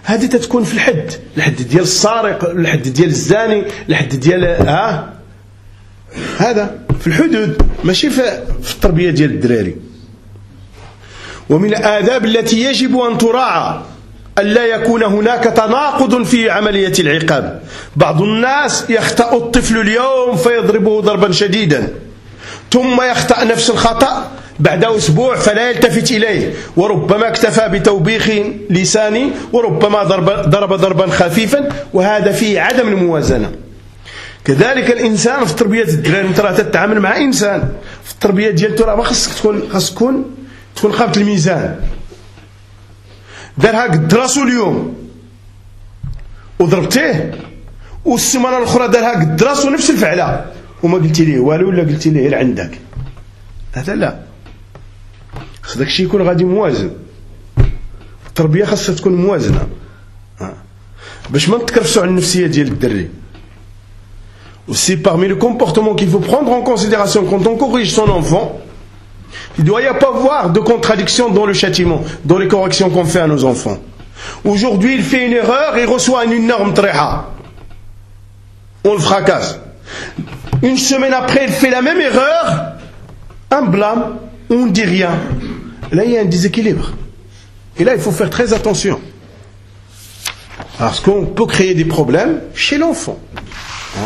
هذه تتكون في الحد الحد ديال السارق، الحد ديال الزاني، الحد ديال ها هذا في الحدود، ماشي في التربية ديال الدراري. ومن الآداب التي يجب أن تراعى ألا يكون هناك تناقض في عملية العقاب. بعض الناس يخطأ الطفل اليوم فيضربه ضربا شديدا، ثم يخطأ نفس الخطأ بعد أسبوع فلا يلتفت إليه، وربما اكتفى بتوبيخ لساني، وربما ضرب, ضرب ضربا خفيفا، وهذا فيه عدم الموازنة. كذلك الإنسان في التربية الدراري، أنت راه تتعامل مع إنسان في التربية ديالته، راه ما خصك تكون خاص تكون تكون خابط الميزان. دارها قد راسو اليوم وضربتيه، والسمانة الأخرى دارها قد راسو نفس الفعلة وما قلتي ليه والو، ولا قلتي ليه غير عندك. هذا لا، خص داك الشيء يكون غادي موازن. التربية خاصها تكون موازنة باش ما نتكرفسوا على النفسية ديال الدري. Aussi parmi les comportements qu'il faut prendre en considération quand on corrige son enfant, il ne doit y pas avoir de contradiction dans le châtiment, dans les corrections qu'on fait à nos enfants. Aujourd'hui, il fait une erreur, il reçoit une énorme tréha. On le fracasse. Une semaine après, il fait la même erreur, un blâme, on ne dit rien. Là, il y a un déséquilibre. Et là, il faut faire très attention. Parce qu'on peut créer des problèmes chez l'enfant. Hein?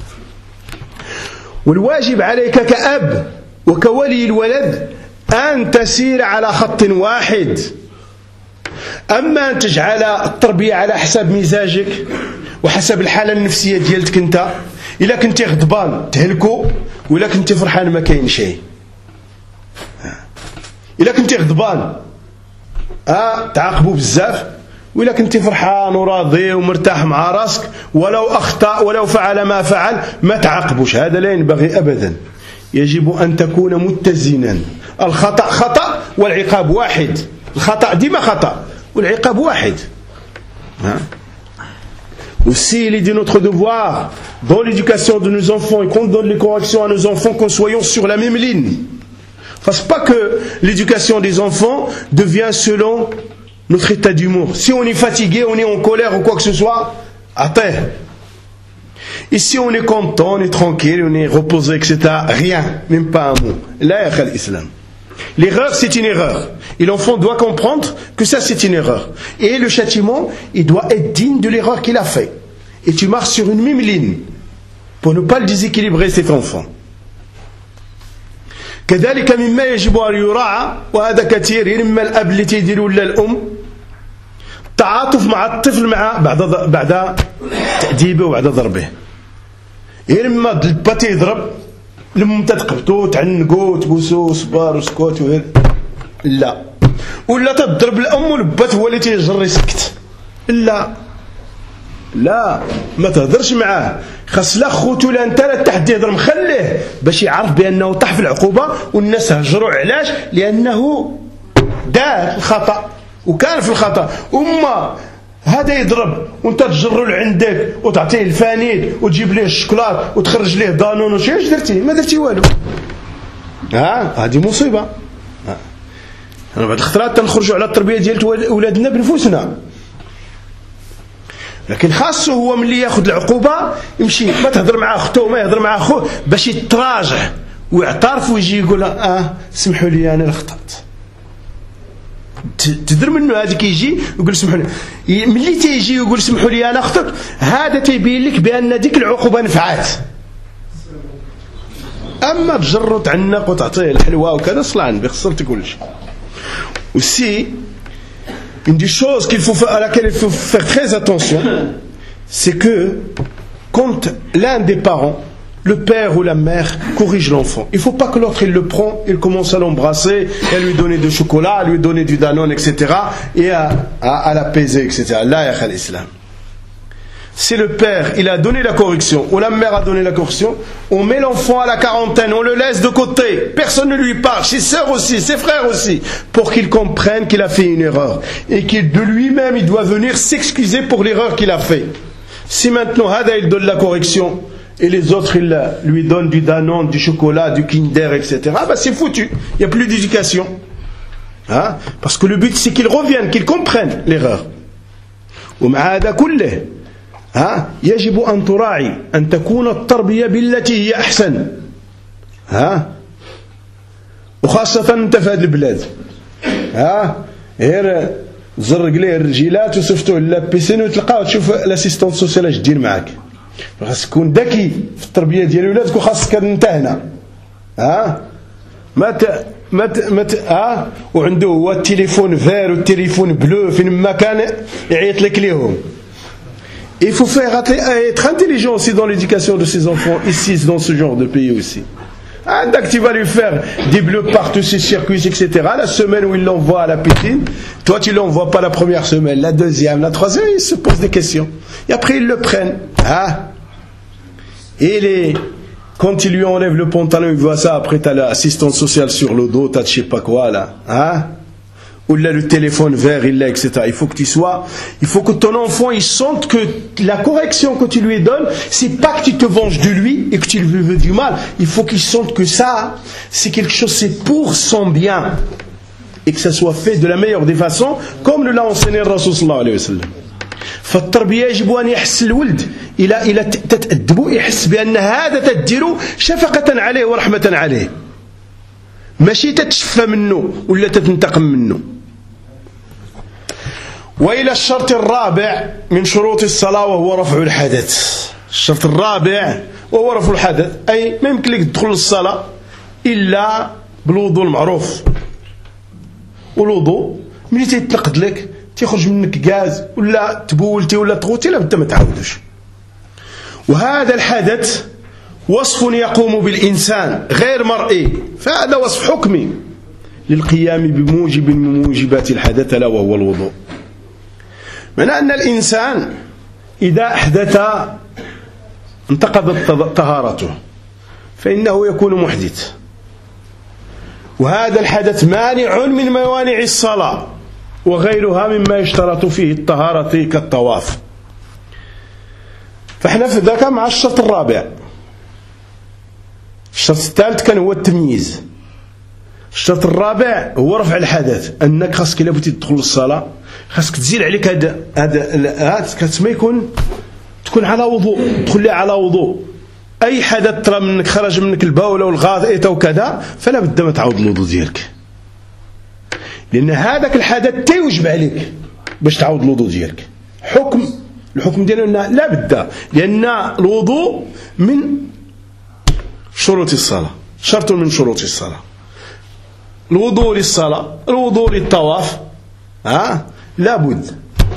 والواجب عليك كأب وكولي الولد أن تسير على خط واحد. أما أن تجعل التربية على حسب مزاجك وحسب الحالة النفسية ديالتك أنت، إلا كنت غضبان تهلكو، وإلا كنت فرحان ما كاين شيء. إلا كنت غضبان آه تعاقبوا بزاف، وإلا كنت فرحان وراضي ومرتاح مع راسك ولو أخطأ ولو فعل ما فعل ما تعاقبوش. هذا لا ينبغي أبدا. يجب أن تكون متزنا. الخطأ خطأ والعقاب واحد. الخطأ ديما خطأ والعقاب واحد. Aussi, il est de notre devoir dans l'éducation de nos enfants et qu'on donne les corrections à nos enfants, qu'on soyons sur la même ligne. Parce pas que l'éducation des enfants devient selon notre état d'humour. Si on est fatigué, on est en colère ou quoi que ce soit, attends. Et si on est content, on est tranquille, on est reposé, et cetera, rien, même pas un mot. Là, il y a l'islam. L'erreur, c'est une erreur. Et l'enfant doit comprendre que ça, c'est une erreur. Et le châtiment, il doit être digne de l'erreur qu'il a fait. Et tu marches sur une même ligne pour ne pas le déséquilibrer, cet enfant. كذلك مما يجب أن يراعى، وهذا كثير إما الأب اللي تيدير ولا الأم، تعاطف مع الطفل مع بعد بعد تأديبه وبعد ضربه. إما البا تيضرب لما تتقبطو تعنقو تبوسو صبار وسكوت وغير لا، ولا تضرب الأم والبات هو اللي تيجر يسكت لا لا، ما تهضرش معاه. خاص لا خوتو لا انت لا تحد يهضر، مخليه باش يعرف بانه طاح في العقوبه والناس هجروا. علاش؟ لانه دار الخطا وكان في الخطا. اما هذا يضرب وانت تجرو لعندك وتعطيه الفانيل وتجيب ليه الشوكولات وتخرج ليه دانون وشي، اش درتي؟ ما درتي والو. ها هذه مصيبه. انا بعد الخطرات تنخرجوا على التربيه ديال ولادنا بنفوسنا. لكن خاصه هو ملي ياخذ العقوبه يمشي، ما تهضر مع اخته وما يهضر مع اخوه باش يتراجع ويعترف ويجي يقول اه سمحوا لي انا اخطات. تدر منه هذا كيجي يقول سمحوا لي، ملي تيجي يقول سمحوا لي انا اخطات، هذا تيبين لك بان ديك العقوبه نفعات. اما تجر تعنق وتعطيه الحلوى وكذا صلاه نبي خسرت كل شيء. Aussi, une des choses qu'il faut, à laquelle il faut faire très attention, c'est que quand l'un des parents, le père ou la mère, corrige l'enfant, il ne faut pas que l'autre il le prend, il commence à l'embrasser, et à lui donner du chocolat, à lui donner du Danone, et cetera, et à, à, à l'apaiser, et cetera. Là, il y a l'islam. Si le père il a donné la correction ou la mère a donné la correction, on met l'enfant à la quarantaine, on le laisse de côté, personne ne lui parle, ses sœurs aussi, ses frères aussi, pour qu'il comprenne qu'il a fait une erreur et qu'il de lui-même il doit venir s'excuser pour l'erreur qu'il a fait. Si maintenant Hada il donne la correction et les autres ils lui donnent du Danone, du chocolat, du Kinder, et cetera, bah c'est foutu, il n'y a plus d'éducation. Hein? Parce que le but c'est qu'ils reviennent, qu'ils comprennent l'erreur. ومع هذا كله ها يجب أن تراعي أن تكون التربية بالتي هي أحسن، ها وخاصة أنت في هذه البلاد، ها غير زرق ليه الرجيلات وصفتوه لابسين وتلقاو تشوف لاسيستونت سوسيال اش دير معاك. خاصك تكون ذكي في التربية ديال ولادك، وخاصك انت هنا ها ما ت... ما ت... ما ت... ها وعنده هو التليفون فير والتليفون بلو فين ما كان يعيط لك ليهم. Il faut faire être intelligent aussi dans l'éducation de ses enfants ici dans ce genre de pays aussi. Ah, donc tu vas lui faire des bleus partout ces circuits, et cetera. La semaine où il l'envoie à la piscine, toi tu l'envoies pas la première semaine, la deuxième, la troisième, il se pose des questions. Et après ils le prennent. Ah. Et les... quand il lui enlève le pantalon, il voit ça, après tu as l'assistante sociale sur le dos, tu as je sais pas quoi là. Ah. Ou là le téléphone vert, il l'a, et cetera. Il faut que tu sois, il faut que ton enfant il sente que la correction que tu lui donnes, c'est pas que tu te venges de lui et que tu lui veux du mal. Il faut qu'il sente que ça, c'est quelque chose, c'est pour son bien et que ça soit fait de la meilleure des façons, comme le l'a enseigné le Rasul sallallahu alayhi wa sallam. فالتربية يجب أن يحس الولد إلى إلى تتأدبه، يحس بأن هذا تديره شفقة عليه ورحمة عليه، ماشي تتشفى منه ولا تتنتقم منه. وإلى الشرط الرابع من شروط الصلاة وهو رفع الحدث. الشرط الرابع وهو رفع الحدث، أي ما يمكن لك تدخل الصلاة إلا بالوضوء المعروف. والوضوء ملي تيتنقد لك تيخرج منك غاز ولا تبولتي ولا تغوتي لابد ما تعاودوش. وهذا الحدث وصف يقوم بالإنسان غير مرئي، فهذا وصف حكمي للقيام بموجب من موجبات الحدث لا وهو الوضوء. من أن الإنسان إذا أحدث انتقضت طهارته فإنه يكون محدث، وهذا الحدث مانع من موانع الصلاة وغيرها مما يشترط فيه الطهارة كالطواف. فاحنا في ذاك مع الشرط الرابع. الشرط الثالث كان هو التمييز. الشرط الرابع هو رفع الحدث، انك خاصك الا بغيتي تدخل للصلاه خاصك تزيل عليك هذا هذا كتما يكون تكون على وضوء، تدخل لي على وضوء. اي حدث طرا منك خرج منك البول والغائط وكذا فلا بد ما تعاود الوضوء ديالك، لان هذاك الحدث تيوجب عليك باش تعاود الوضوء ديالك. حكم الحكم ديالو لا بد، لان الوضوء من شروط الصلاة، شرط من شروط الصلاة. الوضوء للصلاة، الوضوء للطواف، ها لابد.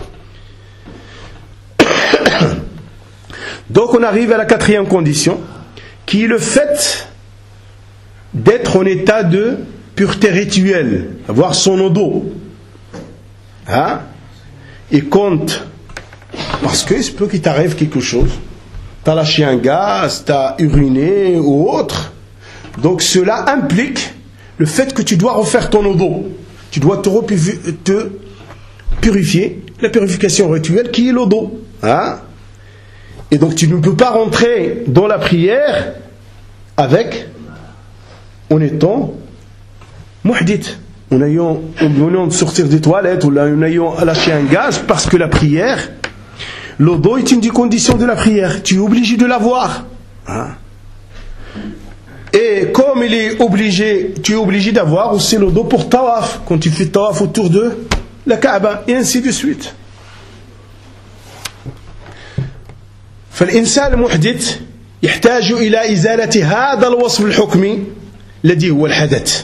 Donc on arrive à la quatrième condition, qui est le fait d'être en état de pureté rituelle, avoir son odo, hein, et compte, parce que il peut qu'il t'arrive quelque chose. T'as lâché un gaz, t'as uriné ou autre. Donc cela implique le fait que tu dois refaire ton odo. Tu dois te, te purifier, la purification rituelle qui est l'odo. Hein? Et donc tu ne peux pas rentrer dans la prière avec, en étant muhdith, en ayant, en venant de sortir des toilettes ou en ayant lâché un gaz, parce que la prière, l'odo est une des conditions de la prière. Tu es obligé de l'avoir. Hein? Et comme il est obligé, tu es obligé d'avoir aussi l'odo pour tawaf, quand tu fais tawaf autour de la Kaaba, et ainsi de suite. فالإنسان المحدث يحتاج إلى إزالة هذا الوصف الحكمي الذي هو الحدث.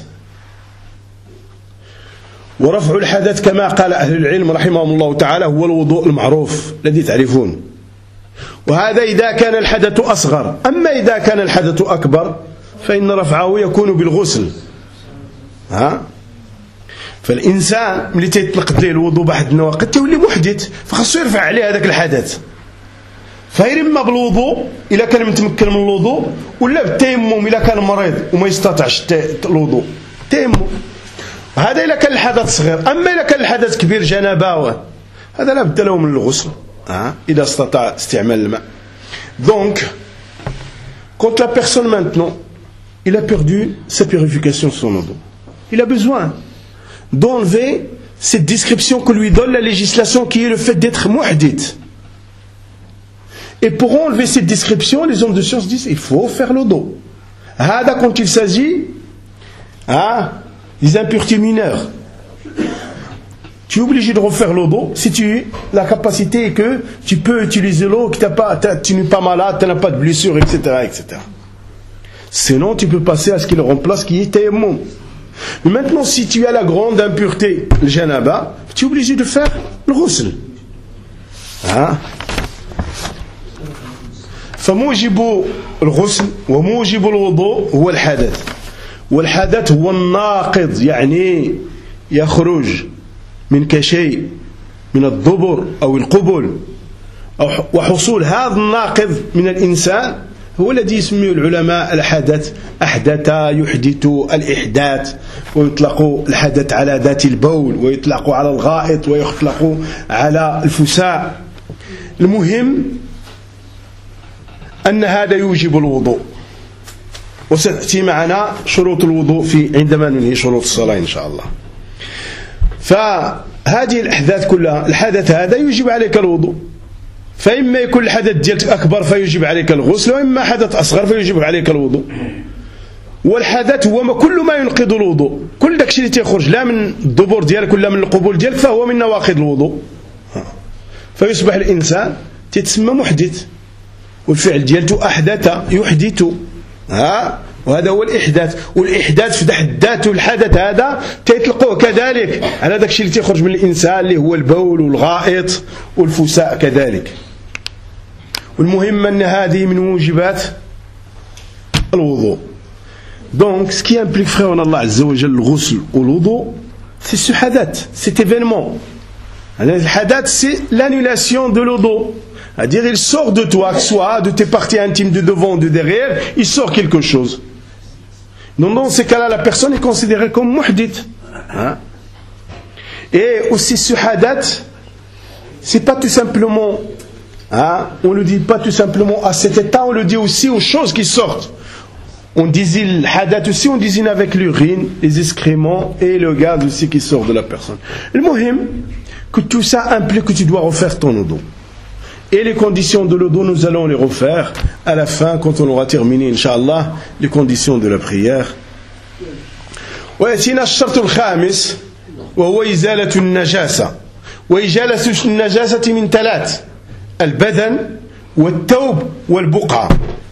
ورفع الحدث كما قال أهل العلم رحمهم الله تعالى هو الوضوء المعروف الذي تعرفون. وهذا إذا كان الحدث أصغر. أما إذا كان الحدث أكبر فإن رفعه يكون بالغسل. ها؟ فالإنسان ملي تيطلق ليه الوضوء بواحد النواقض تولي محدث، فخاصو يرفع عليه هذاك الحدث. فهي إما بالوضوء إذا كان متمكن من الوضوء، ولا بالتيمم إذا كان مريض وما يستطيعش الوضوء تيمم. هذا إذا كان الحدث صغير. أما إذا كان الحدث كبير جنابة هذا لا بد له من الغسل hein, إذا استطاع استعمال الماء. Donc quand la personne maintenant il a perdu sa purification de son eau, il a besoin d'enlever cette description que lui donne la législation qui est le fait d'être muhdith. Et pour enlever cette description, les hommes de science disent il faut faire le dos. Hada quand il s'agit hein, des impuretés mineures. Tu es obligé de refaire le dos si tu as la capacité et que tu peux utiliser l'eau, que t'as pas, t'as, tu n'es pas malade, tu n'as pas de blessure, et cetera, et cetera. Sinon, tu peux passer à ce qui le remplace, qui est tayammum. Mais maintenant, si tu as la grande impureté, le janaba, tu es obligé de faire le ghusl. Hein? فموجب الغسل وموجب الوضوء هو الحدث والحدث هو الناقض يعني يخرج منك شيء من الدبر أو القبل وحصول هذا الناقض من الإنسان هو الذي يسميه العلماء الحدث أحدث يحدث الإحداث ويطلق الحدث على ذات البول ويطلق على الغائط ويطلق على الفساء. المهم أن هذا يوجب الوضوء وستأتي معنا شروط الوضوء في عندما ننهي شروط الصلاة إن شاء الله. فهذه الأحداث كلها الحدث هذا يوجب عليك الوضوء فإما يكون الحدث ديالك أكبر فيجب عليك الغسل وإما حدث أصغر فيجب عليك الوضوء. والحدث هو ما كل ما ينقض الوضوء كل داكشي اللي تيخرج لا من الدبر ديالك ولا من القبول ديالك فهو من نواقض الوضوء فيصبح الإنسان تتسمى محدث والفعل ديالته أحدث يحدث ها وهذا هو الإحداث. والإحداث في حد ذاته الحدث هذا تيطلقوه كذلك على داك الشيء اللي تيخرج من الإنسان اللي هو البول والغائط والفساء كذلك. والمهم أن هذه من موجبات الوضوء. Donc ce qui implique frère en Allah Azza wa Jalla le ghusl ou l'wudu c'est ce hadath, cet événement. Le hadath c'est l'annulation de l'wudu. C'est-à-dire il sort de toi, que ce soit de tes parties intimes de devant ou de derrière, il sort quelque chose. Donc dans ces cas-là, la personne est considérée comme muhdith. Hein? Et aussi ce hadath, c'est pas tout simplement, hein, on ne le dit pas tout simplement à cet état, on le dit aussi aux choses qui sortent. On désigne le hadath aussi, on désigne avec l'urine, les excréments et le gaz aussi qui sort de la personne. Le muhim, que tout ça implique que tu dois refaire ton wudu. Et les conditions de l'wudu, nous allons les refaire à la fin, quand on aura terminé, Inch'Allah, les conditions de la prière. ويأتينا الشرط الخامس وهو إزالة النجاسة وإزالة النجاسة من ثلاث البدن والثوب والبقعة.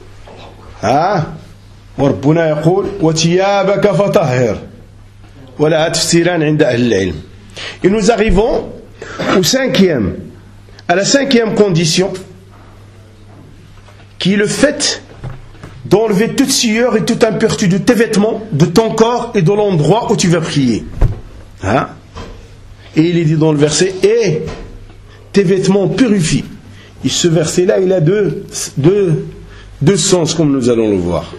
ها وربنا يقول وثيابك فطهر ولا تفسيران عند أهل العلم. Et nous arrivons au cinquième à la cinquième condition, qui est le fait d'enlever toute sueur et toute impureté de tes vêtements, de ton corps et de l'endroit où tu vas prier. Hein? Et il est dit dans le verset, et tes vêtements purifient. Et ce verset-là, il a deux, deux, deux sens, comme nous allons le voir.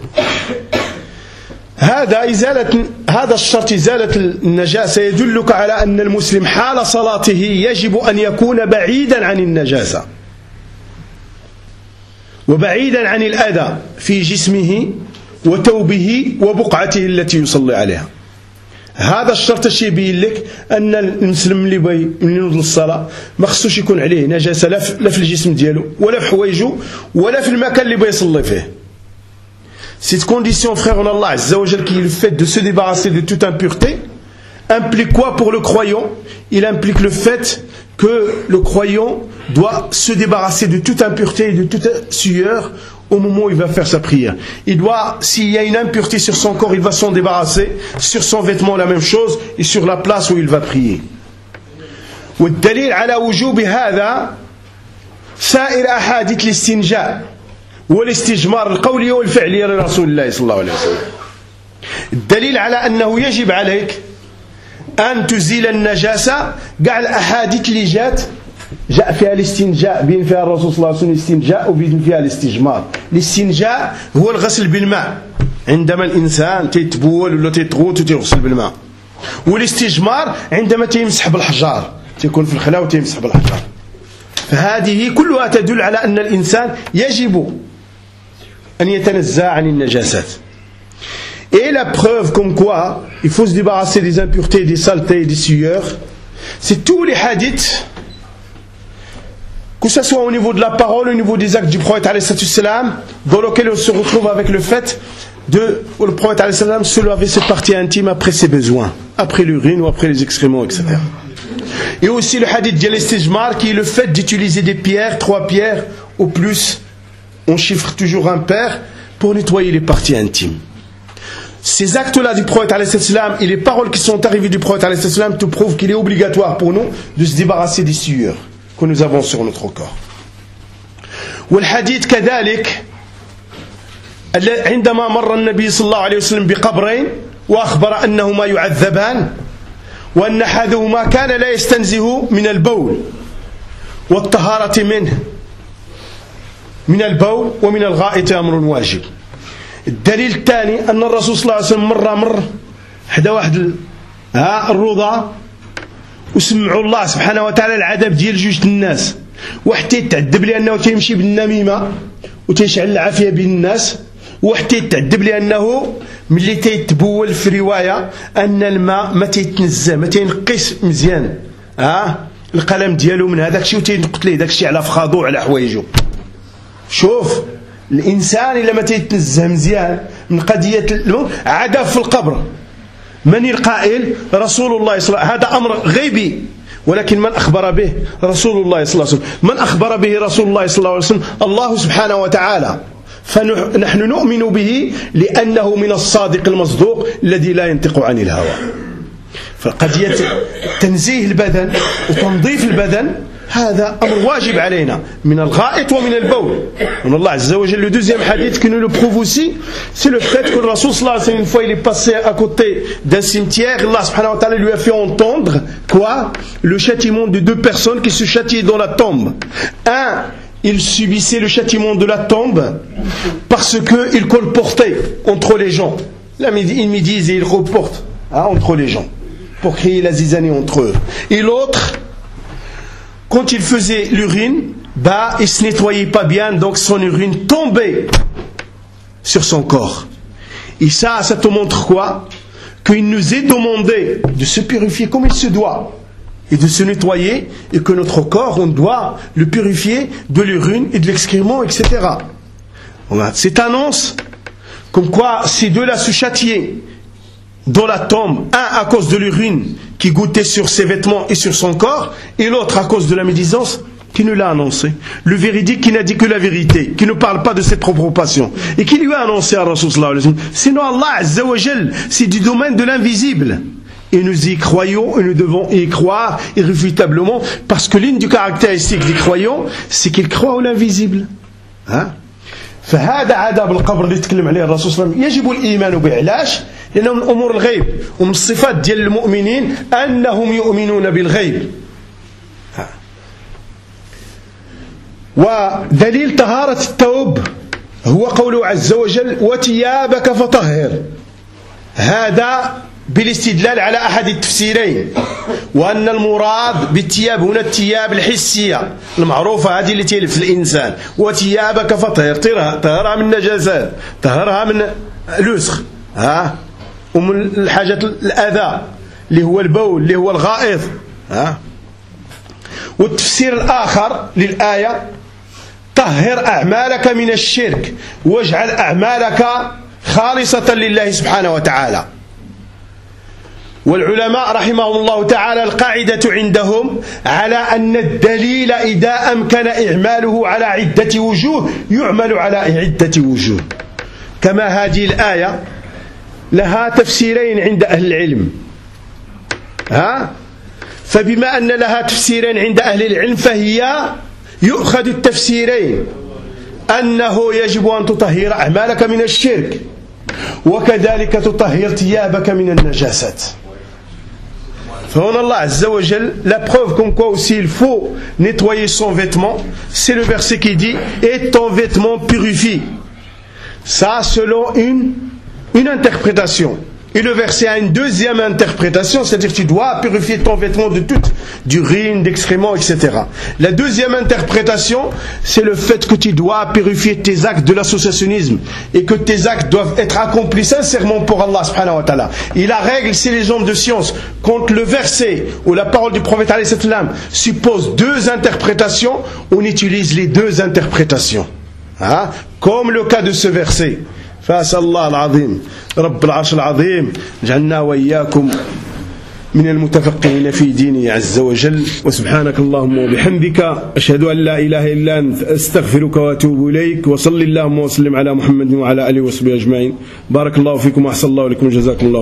هذا إزالة هذا الشرط إزالة النجاسة يدلك على أن المسلم حال صلاته يجب أن يكون بعيدا عن النجاسة وبعيدا عن الأذى في جسمه وثوبه وبقعته التي يصلي عليها. هذا الشرط الشيء يبين لك أن المسلم اللي بي من ينوض للصلاة ما خصوش يكون عليه نجاسة لا في الجسم ديالو ولا في حوايجه ولا في المكان اللي بيصلي فيه. Cette condition, frère en Allah, qui est le fait de se débarrasser de toute impureté, implique quoi pour le croyant? Il implique le fait que le croyant doit se débarrasser de toute impureté et de toute sueur au moment où il va faire sa prière. Il doit, s'il y a une impureté sur son corps, il va s'en débarrasser, sur son vêtement la même chose, et sur la place où il va prier. والدليل على وجوب هذا سائر أحاديث الاستنجاء والاستجمار القولي والفعلي لرسول الله صلى الله عليه وسلم. الدليل على أنه يجب عليك أن تزيل النجاسة قاع الأحاديث اللي جات جاء فيها الاستنجاء بين فيها الرسول صلى الله عليه وسلم الاستنجاء وبين فيها الاستجمار. الاستنجاء هو الغسل بالماء عندما الإنسان تيتبول ولا تيتغوت وتيغسل بالماء. والاستجمار عندما تيمسح بالحجار تيكون في الخلاء وتيمسح بالحجار. فهذه كلها تدل على أن الإنسان يجب أن يتنزه عن النجاسات. Et la preuve comme quoi il faut se débarrasser des impuretés, des saletés, des sueurs, c'est tous les hadiths, que ce soit au niveau de la parole, au niveau des actes du prophète alayhi salam, dans lequel on se retrouve avec le fait de où le prophète alayhi salam se lavait ses parties intimes après ses besoins, après l'urine ou après les excréments, et cetera. Et aussi le hadith de l'istijmar, qui est le fait d'utiliser des pierres, trois pierres au plus, on chiffre toujours un pair, pour nettoyer les parties intimes. Ces actes-là du prophète alayhi salam et les paroles qui sont arrivées du prophète alayhi salam te prouvent qu'il est obligatoire pour nous de se débarrasser des souillures que nous avons sur notre corps. والحديث كذلك عندما مر النبي صلى الله عليه وسلم بقبرين وأخبر أنهما يعذبان وأن أحدهما كان لا يستنزه من البول والطهارة منه من البول ومن الغائط أمر واجب. الدليل الثاني أن الرسول صلى الله عليه وسلم مر مر حدا واحد ها الروضة وسمعوا الله سبحانه وتعالى العذاب ديال جوج الناس، واحد تيتعذب لأنه تيمشي بالنميمة وتيشعل العافية بين الناس، واحد تيتعذب لأنه ملي تيتبول في رواية أن الماء ما تيتنزه ما تينقص مزيان ها القلم ديالو من هذاك الشيء وتينقط ليه داك الشيء على فخاضو على حوايجو. شوف الإنسان إلا ما تيتنزه مزيان من قضية الموت عذاب في القبر. من القائل؟ رسول الله صلى الله عليه وسلم. هذا أمر غيبي، ولكن من أخبر به؟ رسول الله صلى الله عليه وسلم. من أخبر به رسول الله صلى الله عليه وسلم؟ الله سبحانه وتعالى. فنحن نؤمن به لأنه من الصادق المصدوق الذي لا ينطق عن الهوى. فقضية تنزيه البدن وتنظيف البدن هذا أمر واجب علينا من الغائط ومن البول. من الله عز وجل. Le deuxième hadith qui nous le prouve aussi, c'est le fait que le Rasoul sallallahu alayhi wa sallam, une fois il est passé à côté d'un cimetière, Allah subhanahu wa ta'ala lui a fait entendre quoi? Le châtiment de deux personnes qui se châtiaient dans la tombe. Un, il subissait le châtiment de la tombe parce qu'il colportait entre les gens. Là, ils me disent et ils reportent hein, entre les gens pour créer la zizanie entre eux. Et l'autre, quand il faisait l'urine, bah, il ne se nettoyait pas bien, donc son urine tombait sur son corps. Et ça, ça te montre quoi? Qu'il nous est demandé de se purifier comme il se doit et de se nettoyer, et que notre corps, on doit le purifier de l'urine et de l'excrément, et cetera. Cette annonce, comme quoi ces deux-là se châtiaient dans la tombe, un à cause de l'urine qui goûtait sur ses vêtements et sur son corps, et l'autre à cause de la médisance, qui nous l'a annoncé. Le véridique qui n'a dit que la vérité, qui ne parle pas de cette propre passion, et qui lui a annoncé à Rasul sallallahu alayhi wa sallam. Sinon Allah Azza wa Jal, c'est du domaine de l'invisible. Et nous y croyons, et nous devons y croire irréfutablement, parce que l'une du caractéristique des croyants, c'est qu'ils croient en l'invisible. Hein? فهذا عذاب القبر اللي تكلم عليه الرسول صلى الله عليه وسلم يجب الإيمان به. علاش؟ لأنه من أمور الغيب ومن الصفات ديال المؤمنين أنهم يؤمنون بالغيب. ودليل طهارة الثوب هو قوله عز وجل وثيابك فطهر. هذا بالاستدلال على أحد التفسيرين، وأن المراد بالثياب هنا الثياب الحسية المعروفة هذه اللي تلف الإنسان. وثيابك فطهر، طهرها من النجاسات، طهرها من الوسخ ها ومن الحاجات الأذى اللي هو البول اللي هو الغائط ها. والتفسير الآخر للآية طهر أعمالك من الشرك واجعل أعمالك خالصة لله سبحانه وتعالى. والعلماء رحمهم الله تعالى القاعدة عندهم على أن الدليل إذا أمكن إعماله على عدة وجوه يعمل على عدة وجوه، كما هذه الآية لها تفسيرين عند أهل العلم ها. فبما أن لها تفسيرين عند أهل العلم فهي يؤخذ التفسيرين أنه يجب أن تطهر أعمالك من الشرك وكذلك تطهر ثيابك من النجاسات. فهنا الله عز وجل la preuve comme quoi aussi il faut nettoyer son vêtement, c'est le verset qui dit et ton vêtement purifie. Ça selon une, une interprétation. Et le verset a une deuxième interprétation, c'est-à-dire que tu dois purifier ton vêtement de toute d'urine, d'excréments, et cetera. La deuxième interprétation, c'est le fait que tu dois purifier tes actes de l'associationnisme et que tes actes doivent être accomplis sincèrement pour Allah subhanahu wa ta'ala. Et la règle, c'est les hommes de science. Quand le verset ou la parole du prophète alayhi salam suppose deux interprétations, on utilise les deux interprétations. Hein? Comme le cas de ce verset. فأسأل الله العظيم رب العرش العظيم جعلنا وإياكم من المتفقهين في دينه عز وجل وسبحانك اللهم وبحمدك أشهد أن لا إله إلا أنت أستغفرك وأتوب إليك وصل اللهم وسلم على محمد وعلى آله وصحبه أجمعين بارك الله فيكم وأحسن الله إليكم جزاكم الله